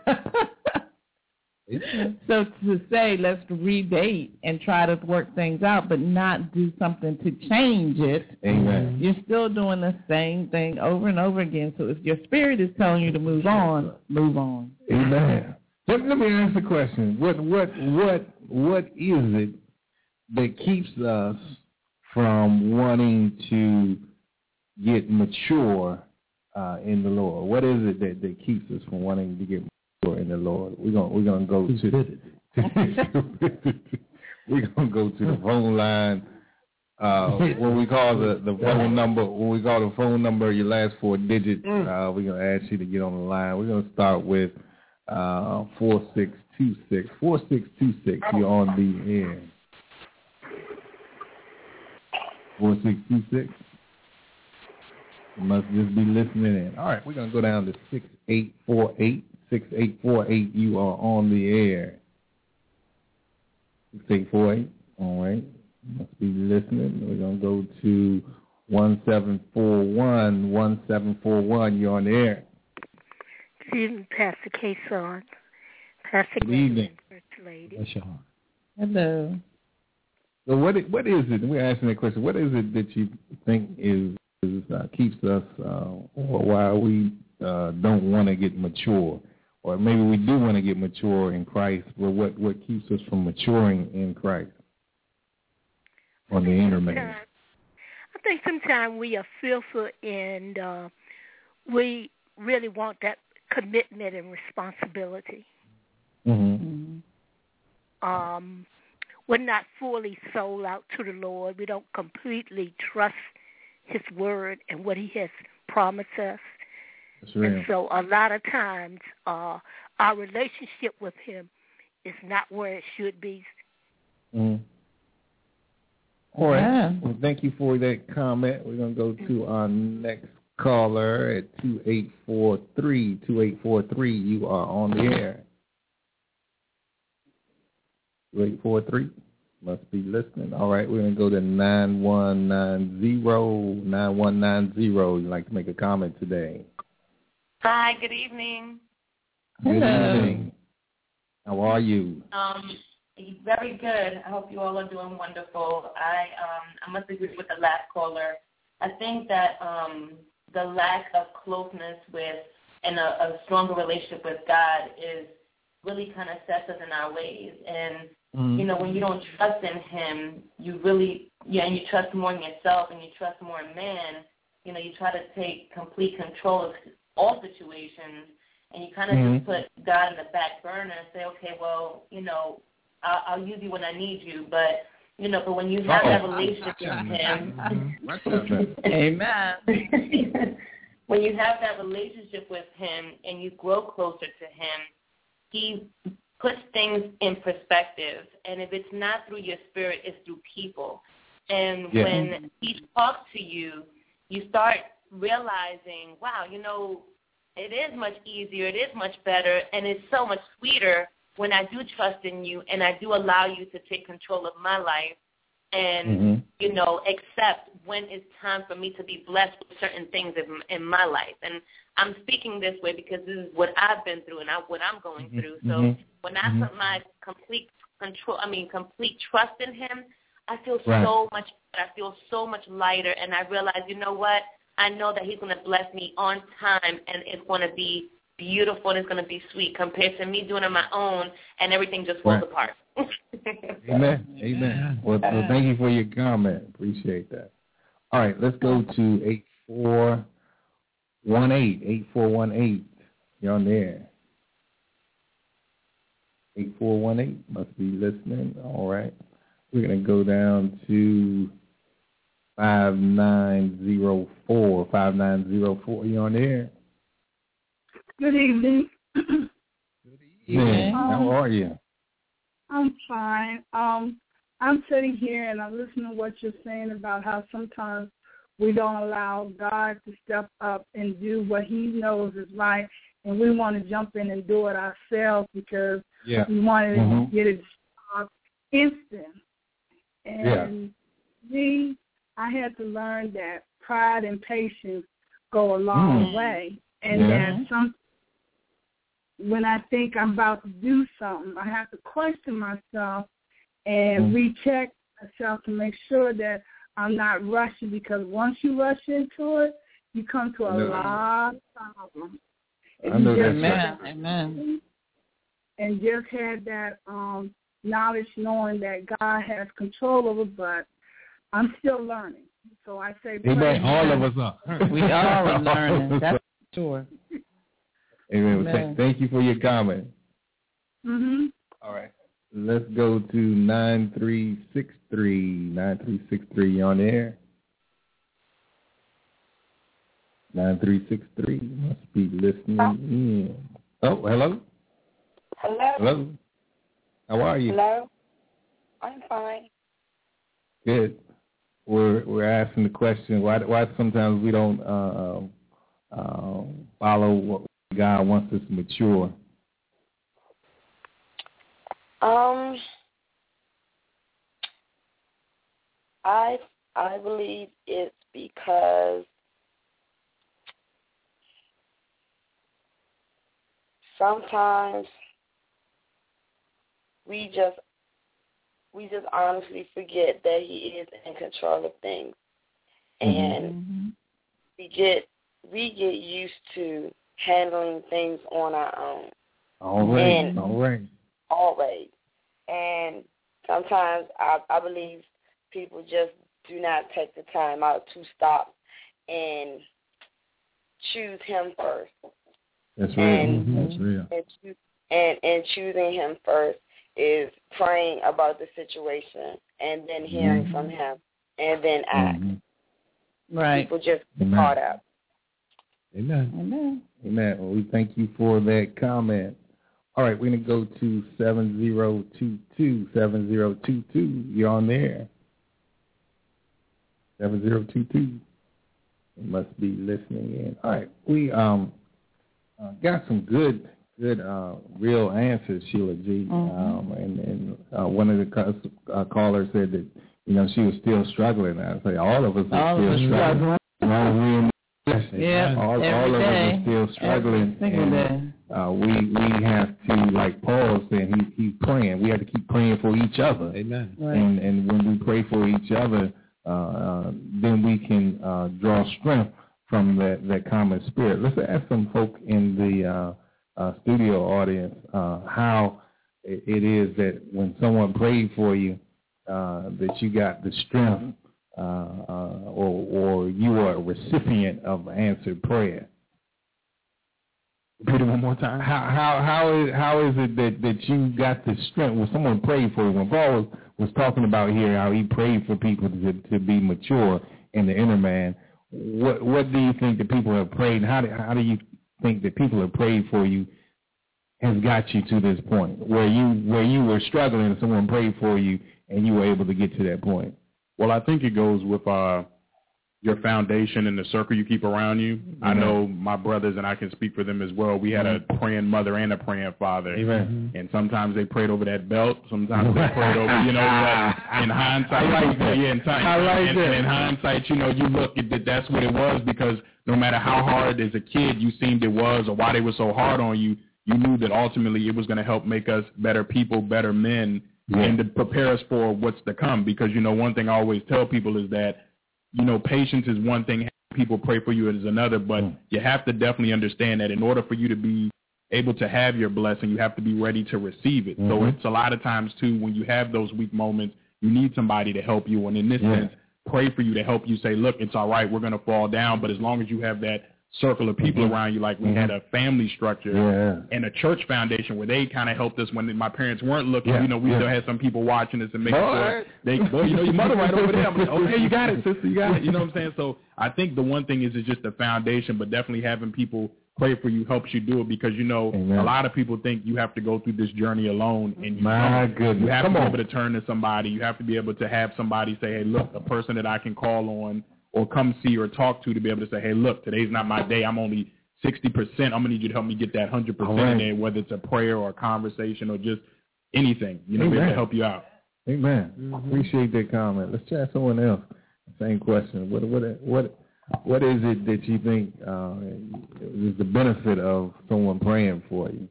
So to say let's redate and try to work things out, but not do something to change it, Amen. You're still doing the same thing over and over again. So if your spirit is telling you to move on, move on. Amen. Let, let me ask the question: What what what what is it that keeps us from wanting to get mature uh, in the Lord? What is it that, that keeps us from wanting to get in the Lord? We're gonna we're gonna go to we're gonna go to the phone line. uh, what we call the, the phone number, what we call the phone number, your last four digits, uh, we're going to ask you to get on the line. We're going to start with uh, four six two six. four six two six, you're on the air. four six two six. You must just be listening in. All right, we're going to go down to six eight four eight. six eight four eight, you are on the air. six eight four eight, all right. Must be listening. We're going to go to one seven four one. one seven four one, you're on the air. Good evening, Pastor K-Son. Pastor Good evening. First Lady. Bless your heart. Hello. So what is, what is it, we're asking that question, what is it that you think is, is uh, keeps us, uh, or why we uh, don't want to get mature? Or maybe we do want to get mature in Christ, but what, what keeps us from maturing in Christ on the inner man? I think sometimes we are fearful and uh, we really want that commitment and responsibility. Mm-hmm. Um, we're not fully sold out to the Lord. We don't completely trust his word and what he has promised us. And so a lot of times uh, our relationship with him is not where it should be. Mm. All right. Yeah. Well, thank you for that comment. We're going to go to our next caller at two eight four three. two eight four three, you are on the air. two eight four three, must be listening. All right, we're going to go to nine one nine zero. nine one nine zero, you'd like to make a comment today. Hi, good evening. Good Hello. evening. How are you? Um, very good. I hope you all are doing wonderful. I um, I must agree with the last caller. I think that um, the lack of closeness with and a, a stronger relationship with God is really kind of sets us in our ways. And, mm-hmm. you know, when you don't trust in him, you really, yeah, and you trust more in yourself and you trust more in man, you know, you try to take complete control of all situations, and you kind of mm-hmm. just put God in the back burner and say, okay, well, you know, I'll, I'll use you when I need you. But, you know, but when you have Uh-oh. that relationship with him. Amen. When you have that relationship with him and you grow closer to him, he puts things in perspective. And if it's not through your spirit, it's through people. And yeah. when he talks to you, you start realizing, wow, you know, it is much easier, it is much better, and it's so much sweeter when I do trust in you and I do allow you to take control of my life and, mm-hmm. you know, accept when it's time for me to be blessed with certain things in, in my life. And I'm speaking this way because this is what I've been through and I, what I'm going mm-hmm. through. So mm-hmm. when I put my complete control, I mean, complete trust in him, I feel right. so much, I feel so much lighter, and I realize, you know what, I know that he's going to bless me on time, and it's going to be beautiful, and it's going to be sweet compared to me doing it on my own, and everything just falls right. apart. Amen. Amen. Well, well, thank you for your comment. Appreciate that. All right, let's go to eight four one eight. eight four one eight. You're on there. eight four one eight. Must be listening. All right. We're going to go down to five nine zero four. five nine zero four, you on the air? Good evening. Good evening. Um, How are you? I'm fine. Um, I'm sitting here and I'm listening to what you're saying about how sometimes we don't allow God to step up and do what he knows is right, and we want to jump in and do it ourselves because yeah. we want to mm-hmm. get it uh, instant. And yeah. me, I had to learn that pride and patience go a long mm. way, and yeah. that some, when I think I'm about to do something, I have to question myself and mm. recheck myself to make sure that I'm not rushing, because once you rush into it, you come to a lot of problems. I know that's Amen. Amen. And just had that um, knowledge, knowing that God has control over, but I'm still learning. So I say, Amen. All of us are. We all are learning. That's for sure. Amen. Amen. Thank you for your comment. Mm-hmm. All right. let's go to nine three six three. nine three six three, you on the air? nine three six three, must be listening oh. in. Oh, hello? Hello? Hello? How are you? Hello? I'm fine. Good. We're we're asking the question, why why sometimes we don't uh, uh, follow what God wants us to mature? Um, I I believe it's because sometimes we just we just honestly forget that he is in control of things, and mm-hmm. we get we get used to handling things on our own. All right, and all right, always. And sometimes I, I believe people just do not take the time out to stop and choose him first. That's real. And, mm-hmm. That's real. And, and and choosing him first is praying about the situation and then hearing mm-hmm. from him and then act. Mm-hmm. Right. People just get Amen. caught up. Amen. Amen. Amen. Well, we thank you for that comment. All right, we're going to go to seven zero two two. seven zero two two, you're on there. seven zero two two. You must be listening in. All right, we um uh, got some good, good, uh, real answers, Sheila G. Mm-hmm. Um, and and uh, one of the uh, callers said that, you know, she was still struggling. I say all of us are all still struggling. struggling. Yeah, all, all of us are still struggling. And, uh, we we have to, like Paul said, he he's praying. We have to keep praying for each other. Amen. Right. And and when we pray for each other, uh, uh, then we can uh, draw strength from that, that common spirit. Let's ask some folk in the uh, uh, studio audience uh, how it, it is that when someone prayed for you, uh, that you got the strength. Uh, uh, or, or you are a recipient of answered prayer. Repeat it one more time. How how how is how is it that, that you got the strength when someone prayed for you? When Paul was, was talking about here how he prayed for people to to be mature in the inner man. What what do you think that people have prayed? How do how do you think that people have prayed for you has got you to this point where you where you were struggling and someone prayed for you and you were able to get to that point? Well, I think it goes with uh, your foundation and the circle you keep around you. Mm-hmm. I know my brothers, and I can speak for them as well. We had mm-hmm. a praying mother and a praying father. Amen. And sometimes they prayed over that belt. Sometimes they prayed over, you know, but in hindsight, I like that. Yeah, in, time, I like and, that. and in hindsight, you know, you look at that, that's what it was, because no matter how hard as a kid you seemed it was or why they were so hard on you, you knew that ultimately it was going to help make us better people, better men. Yeah. And to prepare us for what's to come. Because, you know, one thing I always tell people is that, you know, patience is one thing, people pray for you is another, but mm. you have to definitely understand that in order for you to be able to have your blessing, you have to be ready to receive it. Mm-hmm. So it's a lot of times, too, when you have those weak moments, you need somebody to help you. And in this yeah. sense, pray for you to help you say, look, it's all right, we're going to fall down, but as long as you have that circle of people mm-hmm. around you, like we mm-hmm. had a family structure yeah. and a church foundation where they kind of helped us when my parents weren't looking. Yeah. You know, we yeah. still had some people watching us and making Boy. sure they, boy, you know, your mother right over there. I'm like, okay, you got it, sister, you got it. You know what I'm saying? So I think the one thing is is just the foundation, but definitely having people pray for you helps you do it, because, you know, Amen. A lot of people think you have to go through this journey alone, and you my don't. goodness, you have Come to be on. able to turn to somebody. You have to be able to have somebody say, hey, look, a person that I can call on or come see or talk to to be able to say, hey, look, today's not my day. I'm only sixty percent. I'm going to need you to help me get that one hundred percent right. in there, whether it's a prayer or a conversation or just anything, you know, Amen. to help you out. Amen. Mm-hmm. Appreciate that comment. Let's chat someone else. Same question. What what what what is it that you think uh, is the benefit of someone praying for you?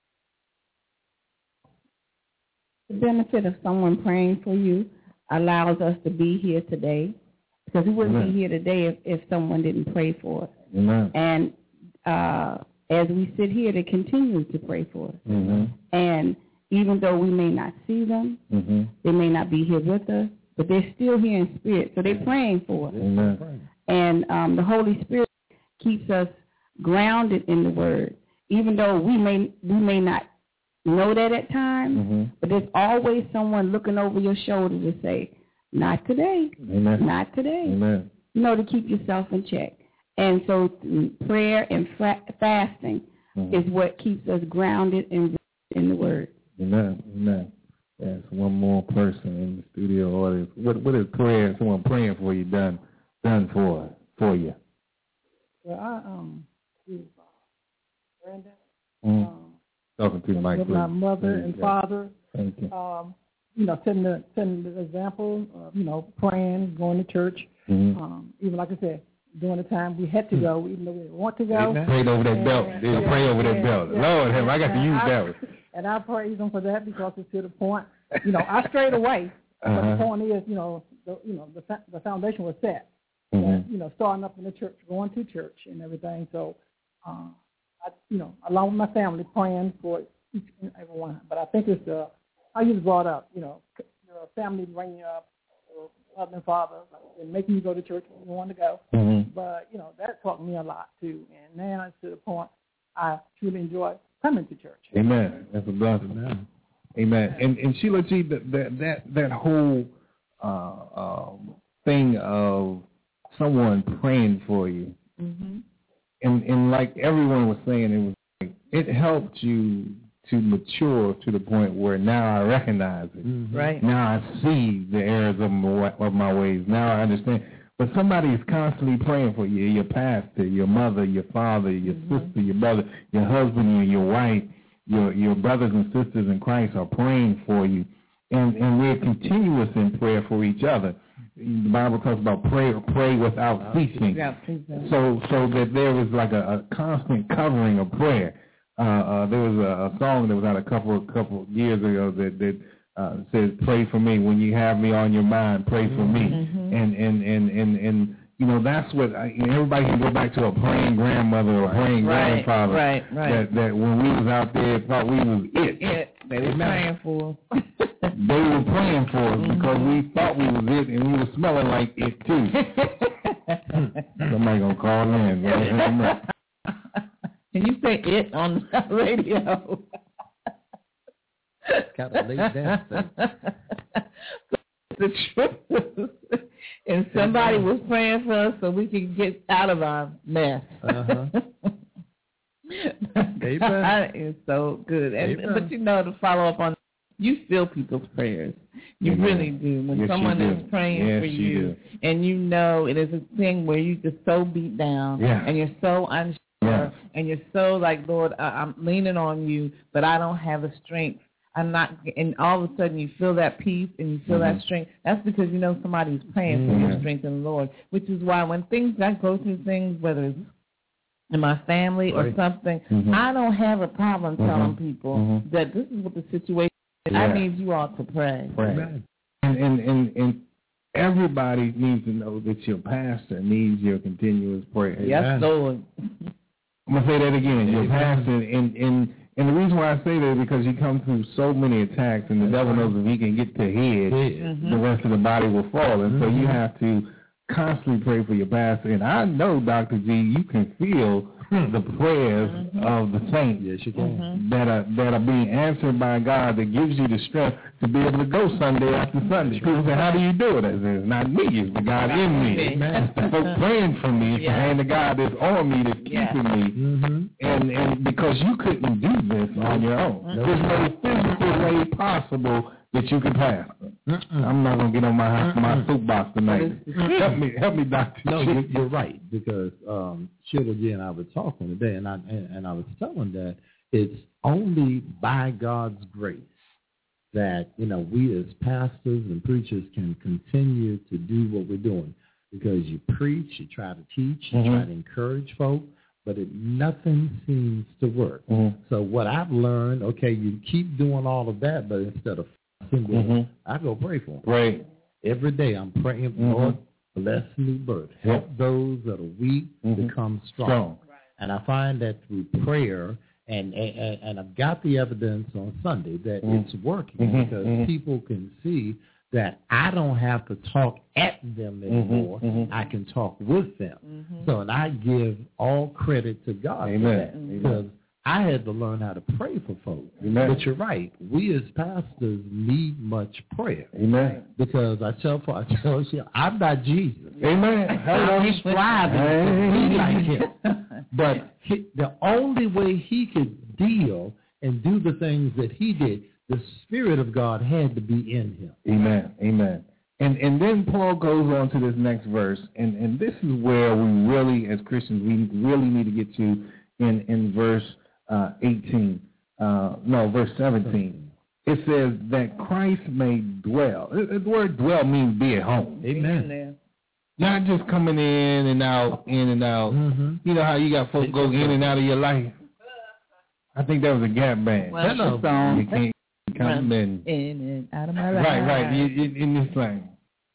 The benefit of someone praying for you allows us to be here today, because we wouldn't Amen. Be here today if, if someone didn't pray for us. Amen. And uh, as we sit here, they continue to pray for us. Mm-hmm. And even though we may not see them, mm-hmm. they may not be here with us, but they're still here in spirit. So they're praying for us. Amen. And um, the Holy Spirit keeps us grounded in the Word, even though we may we may not know that at times, mm-hmm. but there's always someone looking over your shoulder to say, not today, Amen. not today. Amen. You know, to keep yourself in check. And so prayer and fa- fasting mm-hmm. is what keeps us grounded in, in the Word. Amen. Amen. Yes, one more person in the studio audience. What what is prayer? Someone praying for you done done for for you? Well, I um, is, uh, Brandon. Mm-hmm. Um, Talking to the mic, with please. my mother Please, and yeah. father. Thank you. Um, you know, setting the setting the example. Of, you know, praying, going to church. Mm-hmm. Um, even like I said, during the time we had to go, even though we didn't want to go. Amen. Prayed over that and, belt. and, They yeah, pray over that yeah, belt. yeah, Lord, have I got to and use I, that one. And I praise him for that because it's to the point. You know, I strayed away. Uh-huh. But the point is, you know, the you know the the foundation was set. Mm-hmm. And, you know, starting up in the church, going to church, and everything. So, uh, I, you know, along with my family, praying for each and every one. But I think it's the how you was brought up. You know, your family bringing you up, your mother and father, and making you go to church when you want to go. Mm-hmm. But you know, that taught me a lot too. And now it's to the point I truly enjoy coming to church. Amen. That's a blessing. Amen. Amen. And and Sheila G, that that that, that whole uh, um, thing of someone praying for you, mm-hmm. and and like everyone was saying, it was like, it helped you to mature to the point where now I recognize it. Mm-hmm. Right. Now I see the errors of my, of my ways. Now I understand. But somebody is constantly praying for you, your pastor, your mother, your father, your mm-hmm. sister, your brother, your husband, your wife, your your brothers and sisters in Christ are praying for you. And and we're continuous in prayer for each other. The Bible talks about pray pray without ceasing. Yeah, exactly. So so that there was like a, a constant covering of prayer. Uh, uh, there was a, a song that was out a couple couple years ago that that uh, says, "Pray for me when you have me on your mind. Pray for me." Mm-hmm. And, and and and and you know that's what I, you know, everybody can go back to a praying grandmother or a praying right, grandfather. Right, right. That that when we was out there, thought we was it. It. They were praying for us. They were praying for us mm-hmm. because we thought we was it, and we were smelling like it too. Somebody gonna call in. Right? Can you say it on the radio? Kind of laid down. The truth. And somebody was praying for us so we could get out of our mess. Uh-huh. God is so good. And, but you know, to follow up on, you feel people's prayers. You Amen. Really do. When yes, someone do. is praying yes, for you, you and you know it is a thing where you're just so beat down, yeah. and you're so unsure, yeah. and you're so like, Lord, I, I'm leaning on you, but I don't have the strength. I'm not, and all of a sudden you feel that peace and you feel mm-hmm. that strength. That's because you know somebody's praying mm-hmm. for your strength in the Lord, which is why when things, I go through things, whether it's in my family or right. something, mm-hmm. I don't have a problem mm-hmm. telling people mm-hmm. that this is what the situation is. Yeah. I need you all to pray. Pray. Amen. And, and, and, and everybody needs to know that your pastor needs your continuous prayer. Yes, Lord. I'm going to say that again. Your pastor, and, and, and the reason why I say that is because you come through so many attacks, and the That's devil right. knows if he can get to head, Mm-hmm. the rest of the body will fall. And Mm-hmm. so you have to constantly pray for your pastor. And I know, Doctor G, you can feel the prayers mm-hmm. of the saints Yes, you can. Mm-hmm. that are that are being answered by God, that gives you the strength to be able to go Sunday after Sunday. People say, how do you do it? I say, it's not me, it's the God in me. Amen. It's folks praying for me. It's Yeah. the hand of God that's on me, that's Yeah. keeping me. Mm-hmm. And and because you couldn't do this on your own. Mm-hmm. There's no physical way possible that you can pass. Mm-mm. I'm not gonna get on my my soapbox tonight. help me, help me, Doctor No, G. you're, you're right, because um, Sheila G and I were talking today, and I and, and I was telling that it's only by God's grace that, you know, we as pastors and preachers can continue to do what we're doing, because you preach, you try to teach, you mm-hmm. try to encourage folk, but it, nothing seems to work. Mm-hmm. So what I've learned, okay, you keep doing all of that, but instead of fussing, Mm-hmm. I go pray for them. Right. Every day I'm praying, Mm-hmm. Lord, bless new birth. Help those that are weak Mm-hmm. become strong. Strong. And I find that through prayer, and, and and I've got the evidence on Sunday that Mm-hmm. it's working, Mm-hmm. because Mm-hmm. people can see that I don't have to talk at them anymore. Mm-hmm. I can talk with them. Mm-hmm. So, and I give all credit to God Amen. for that, Amen. because I had to learn how to pray for folks. Amen. But you're right. We as pastors need much prayer. Amen. Because I tell I tell you, I'm not Jesus. Amen. I'm striving to be like him. But he, the only way he could deal and do the things that he did, the Spirit of God had to be in him. Amen. Amen. And and then Paul goes on to this next verse, and, and this is where we really, as Christians, we really need to get to in, in verse uh, eighteen, uh, no, verse seventeen. It says that Christ may dwell. The word dwell means be at home. Amen. Not just coming in and out, in and out. Mm-hmm. You know how you got folks go in and out of your life? I think that was a Gap band. Well, Hello. Song. You can't come in. In and out of my life. Right, right. In, in, in this thing.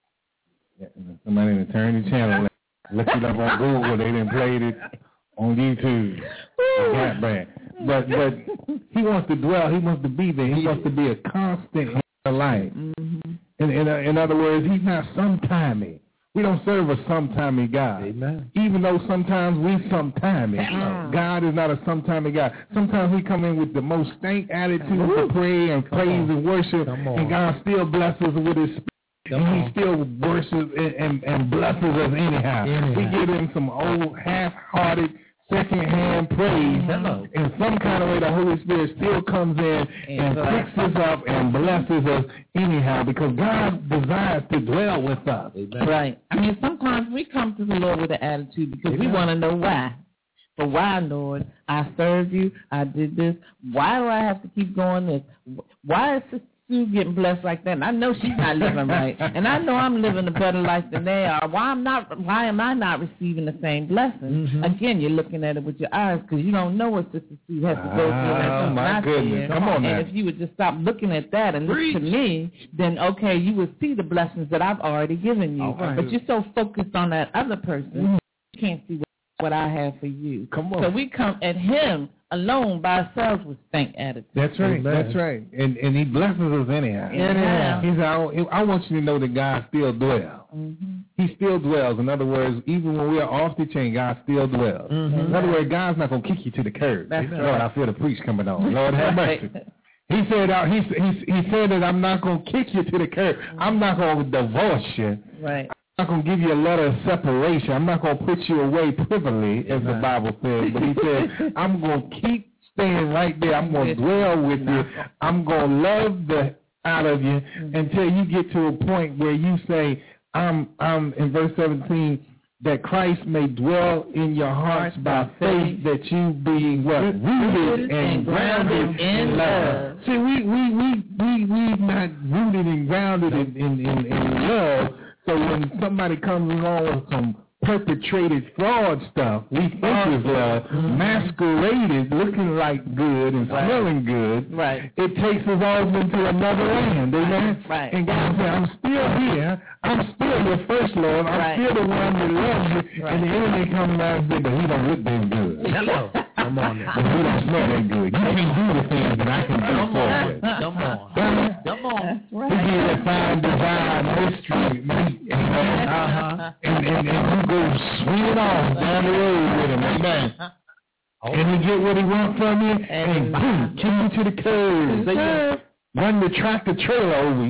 Yeah, somebody in the turn the channel. Look it up on Google. They didn't play it on YouTube. Gap band. But but he wants to dwell. He wants to be there. He wants to be a constant in your life. Mm-hmm. In, in, in other words, he's not sometimey. We don't serve a sometimey God. Amen. Even though sometimes we sometimey. Mm-hmm. God is not a sometimey God. Sometimes we come in with the most stank attitude to pray and praise and worship, and God still blesses us with his spirit. Come and on. he still worships and, and, and blesses us anyhow. anyhow. We give him some old half-hearted second-hand praise. Hello. In some kind of way, the Holy Spirit still comes in and picks us up and blesses us anyhow, because God desires to dwell with us. Amen. Right. I mean, sometimes we come to the Lord with an attitude because Amen. we want to know why. But why, Lord? I served you. I did this. Why do I have to keep going this? Why is Sister Sue getting blessed like that? And I know she's not living right, and I know I'm living a better life than they are. Why am not? Why am I not receiving the same blessing? Mm-hmm. Again, you're looking at it with your eyes because you don't know what Sister Sue has to go through. Oh my goodness! Come on, and man. if you would just stop looking at that and Preach. look to me, then okay, you would see the blessings that I've already given you. Right. But you're so focused on that other person, mm-hmm. you can't see what, what I have for you. Come on. So we come at Him alone by ourselves with stank attitude. That's right. Amen. That's right. And and he blesses us anyhow. Anyhow. He said, I, I want you to know that God still dwells. Mm-hmm. He still dwells. In other words, even when we are off the chain, God still dwells. Mm-hmm. In other words, God's not going to kick you to the curb. That's Lord, right. I feel the preach coming on. Lord, have mercy. Right. He said, uh, he, he, he said that I'm not going to kick you to the curb. I'm not going to divorce you. Right. I'm not going to give you a letter of separation. I'm not going to put you away privily, as the Bible says. But he said, I'm going to keep staying right there. I'm going to dwell with you. I'm going to love the out of you until you get to a point where you say, I'm, I'm in verse seventeen, that Christ may dwell in your hearts by faith, that you be what? Rooted and grounded in love. See, we, we, we, we, we not rooted and grounded in, in, in, in love. So when somebody comes along with some perpetrated fraud stuff, we think is love, masqueraded, looking like good and right. smelling good, right. it takes us all into another land, amen? Right. And God said, I'm still here. I'm still your first Lord. I'm right. still the one that loves you. Right. And the enemy comes out and says, but he don't look that good. Hello. Come on now. But he don't smell that good. You can't do the things that I can do Come for on. you. Come on. Come on. Right. He gives that fine divine mystery, meat, amen? Uh-huh. And, and, and you go swinging off down the road with him, amen? Oh. And he get what he wants from you, and, and boom, kick you to the curb. So you run the tractor trailer over.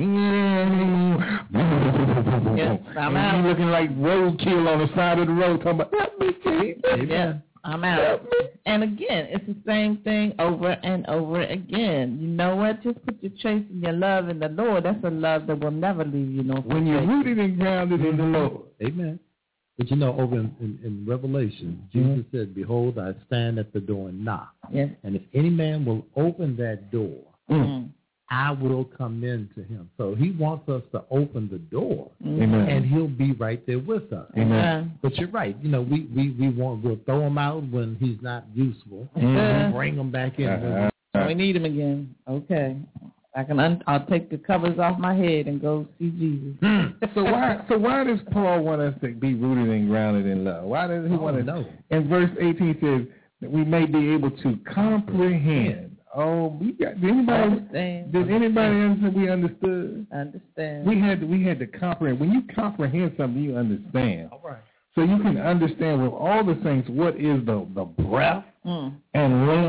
Yes, I'm and out. you looking like roadkill on the side of the road, talking about, help me, Jesus. Yeah, I'm out. And again, it's the same thing over and over again. You know what? Just put your trace in your love in the Lord. That's a love that will never leave you. No, when you're rooted and grounded in the Lord. Amen. But you know, over in, in, in Revelation, Jesus mm-hmm. said, behold, I stand at the door and knock. Yes. And if any man will open that door, mm-hmm. I will come in to him. So he wants us to open the door, mm-hmm. and he'll be right there with us. Amen. But you're right. You know, we, we, we want, we'll throw him out when he's not useful, mm-hmm. and bring him back in. Uh-huh. We need him again. Okay. I can. Un- I'll take the covers off my head and go see Jesus. so why? So why does Paul want us to be rooted and grounded in love? Why does he oh, want to know? In verse eighteen says that we may be able to comprehend. Oh, we got. Did anybody? Understand. Did anybody understand? We understood. Understand. We had. To, we had to comprehend. When you comprehend something, you understand. All right. So you can understand with all the saints what is the the breadth mm. and length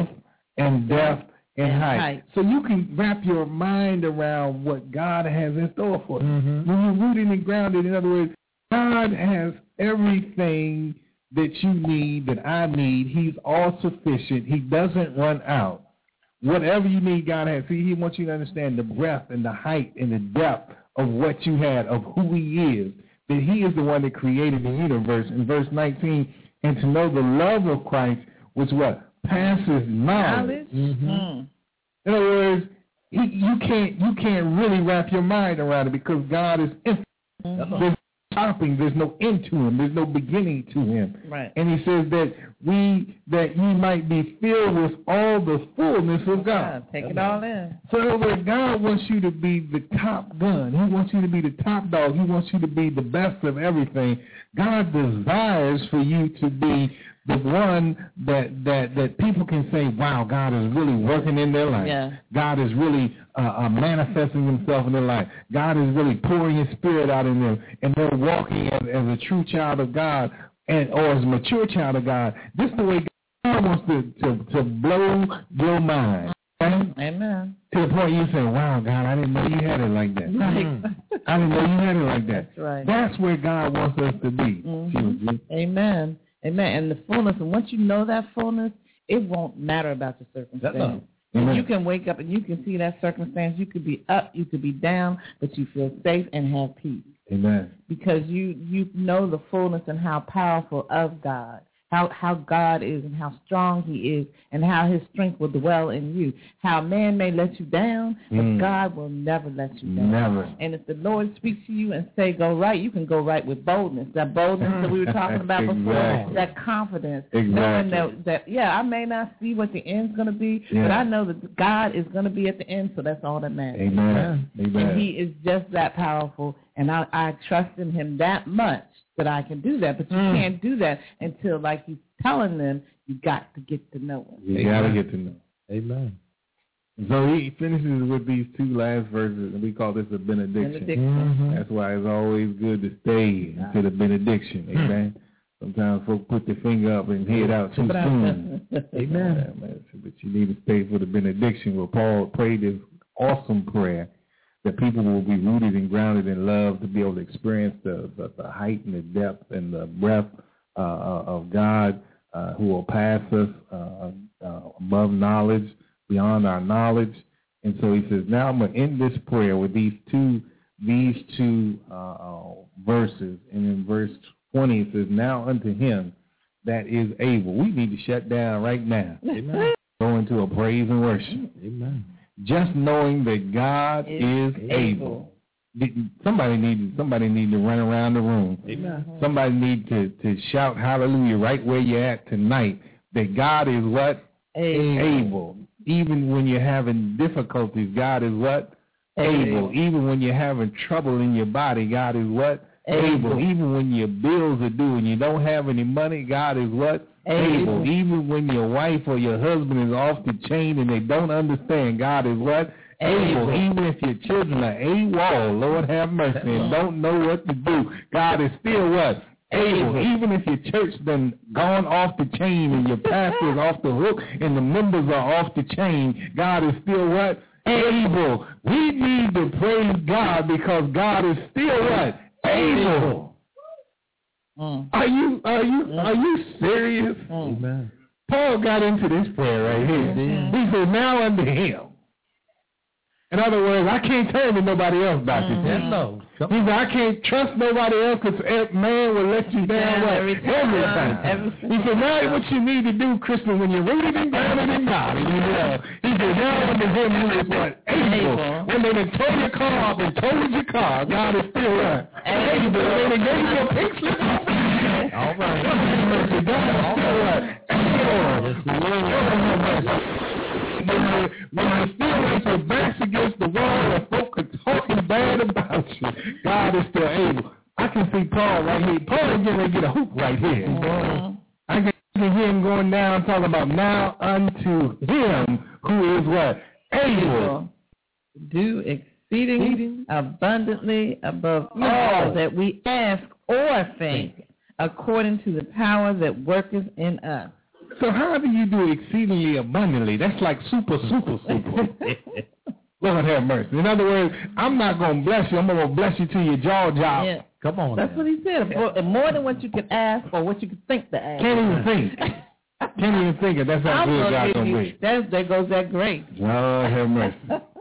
and depth and, and height. height. So you can wrap your mind around what God has in store for you. Mm-hmm. When you're rooted and grounded, in other words, God has everything that you need, that I need. He's all sufficient. He doesn't run out. Whatever you need, God has. See, he wants you to understand the breadth and the height and the depth of what you had, of who he is, that he is the one that created the universe. In verse nineteen, and to know the love of Christ, which what? Passes knowledge. Mm-hmm. In other words, he, you can't you can't really wrap your mind around it because God is infinite. Mm-hmm. There's no stopping. There's no end to him. There's no beginning to him. Right. And he says that we that you might be filled with all the fullness of God. Yeah, take it all in. So that God wants you to be the top gun. He wants you to be the top dog. He wants you to be the best of everything. God desires for you to be the one that that that people can say, wow, God is really working in their life. Yeah. God is really uh, uh, manifesting himself in their life. God is really pouring his spirit out in them, and they're walking as, as a true child of God and or as a mature child of God. This is the way God wants to, to, to blow your mind. Right? Amen. To the point you say, wow, God, I didn't know you had it like that. Right. I didn't know you had it like that. That's right. That's where God wants us to be. Mm-hmm. Amen. Amen. And the fullness, and once you know that fullness, it won't matter about the circumstance. Amen. You can wake up and you can see that circumstance. You could be up, you could be down, but you feel safe and have peace. Amen. Because you, you know the fullness and how powerful of God, how how God is and how strong he is and how his strength will dwell in you. How man may let you down, but mm. God will never let you down. Never. And if the Lord speaks to you and say, go right, you can go right with boldness. That boldness that we were talking about exactly. before, that confidence. Exactly. Knowing that, that, yeah, I may not see what the end's going to be, yeah. but I know that God is going to be at the end, so that's all that matters. Amen. Amen. And he is just that powerful, and I, I trust in him that much that I can do that. But you mm. can't do that until, like he's telling them, you got to get to know him. You got to get to know. Amen. So he finishes with these two last verses, and we call this a benediction. benediction. Mm-hmm. That's why it's always good to stay to the benediction. Amen. Sometimes folks put their finger up and head out too soon. Amen. Yeah, but you need to stay for the benediction. Where Paul prayed this awesome prayer that people will be rooted and grounded in love to be able to experience the, the, the height and the depth and the breadth uh, of God, uh, who will pass us uh, uh, above knowledge, beyond our knowledge. And so he says, now I'm going to end this prayer with these two these two uh, verses. And in verse twenty, it says, now unto him that is able. We need to shut down right now. Amen. Go into a praise and worship. Amen. Just knowing that God is, is able. able. Somebody need somebody need to run around the room. Amen. Somebody need to, to shout hallelujah right where you're at tonight. That God is what? Able. Able. Even when you're having difficulties, God is what? Able. Able. Even when you're having trouble in your body, God is what? Able. Able. Even when your bills are due and you don't have any money, God is what? Able. Able. Even when your wife or your husband is off the chain and they don't understand, God is what? Able. Able. Even if your children are AWOL, Lord have mercy, and don't know what to do, God is still what? Able. Even if your church done gone off the chain and your pastor is off the hook and the members are off the chain, God is still what? Able. We need to praise God because God is still what? Able. Mm. Are you are you mm. are you serious? Mm. Amen. Paul got into this prayer right here. Mm-hmm. He said, now unto him. In other words, I can't turn to nobody else about this. Mm-hmm. No. He said, I can't trust nobody else because man will let you down. Yeah, every time. Everything. He said, now what you need to do, Christian, when you're rooted and grounded in God. You know, he said, now unto him who is what? Able. Able. When they done tore your car off and totaled your car, God is still what? Able. When they gave you a pink slip off. All right. God is still what? When you feel like your back's against the wall and folk are talking bad about you, God is still able. I can see Paul right here. Paul is getting ready to get a hoop right here. Mm-hmm. I can hear him going down talking about now unto him who is what? Able. Do exceeding abundantly above all that we ask or think, according to the power that worketh in us. so how do you do exceedingly abundantly? That's like super, super, super. Lord have mercy. In other words, I'm not going to bless you. I'm going to bless you to your jaw drop. Yeah. Come on. That's man. what he said. More, more than what you could ask or what you could think to ask. Can't even think. Can't even think it. That's how good God's going to be. There goes that grace. Lord have mercy.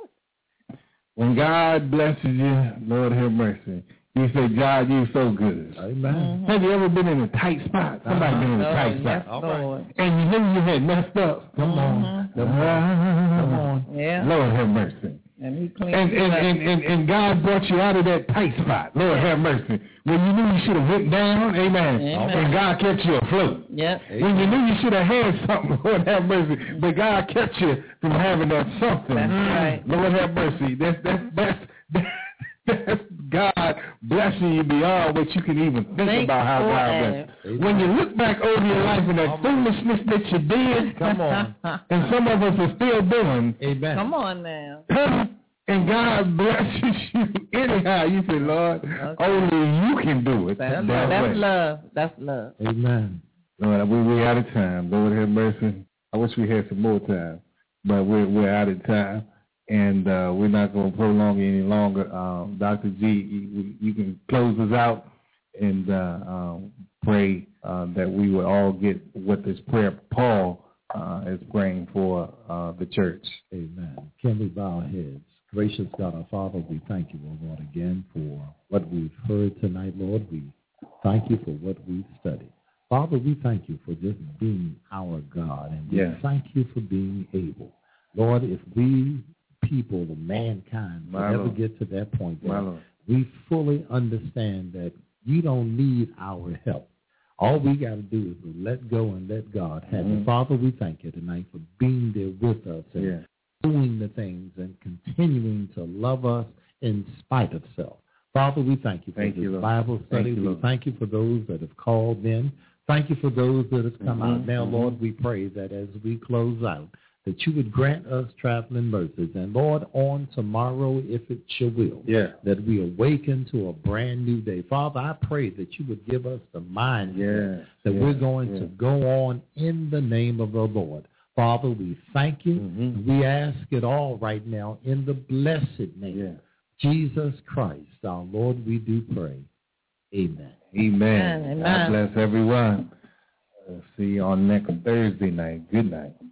When God blesses you, Lord have mercy. You say, God, you're so good. Amen. Mm-hmm. Have you ever been in a tight spot? Somebody uh-huh. been in a tight oh, spot. Yes, All right. And you knew you had messed up. Come mm-hmm. on. Come on. Come on. Yeah. Lord have mercy. And, he cleaned and, and, and, and, and God brought you out of that tight spot. Lord yeah. have mercy. When you knew you should have went down, amen, amen. And God kept you afloat. Yep. When you knew you should have had something, Lord have mercy, but God kept you from having that something. That's right. Lord have mercy. That's, that's, that's, that's, that's God blessing you beyond what you can even think, think about how God blessed. When you look back over your life and that foolishness that you did, come on, and some of us are still doing, amen. Come on now. And God blesses you anyhow. You say, Lord, okay. only you can do it. That's, that that's love. That's love. Amen. Lord, we, we're out of time. Lord have mercy. I wish we had some more time, but we're, we're out of time. And uh, we're not going to prolong it any longer. Um, Doctor G, you, you can close us out and uh, um, pray uh, that we would all get what this prayer Paul uh, is praying for uh, the church. Amen. Can we bow our heads? Gracious God, our Father, we thank you, O Lord, again for what we've heard tonight, Lord. We thank you for what we've studied. Father, we thank you for just being our God, and we yes. thank you for being able. Lord, if we people, the mankind, will ever get to that point that we fully understand that you don't need our help. All we got to do is let go and let God have mm-hmm. it. Father, we thank you tonight for being there with us and yeah. doing the things and continuing to love us in spite of self. Father, we thank you for thank this you, Bible study. Thank you, we thank you for those that have called in. Thank you for those that have come mm-hmm. out. Now, Lord, we pray that as we close out, that you would grant us traveling mercies. And, Lord, on tomorrow, if it's your will, yeah. that we awaken to a brand new day. Father, I pray that you would give us the mind yeah. that yeah. we're going yeah. to go on in the name of the Lord. Father, we thank you. Mm-hmm. We ask it all right now in the blessed name, yeah. Jesus Christ, our Lord, we do pray. Amen. Amen. Amen. God bless everyone. Uh, see you on next Thursday night. Good night.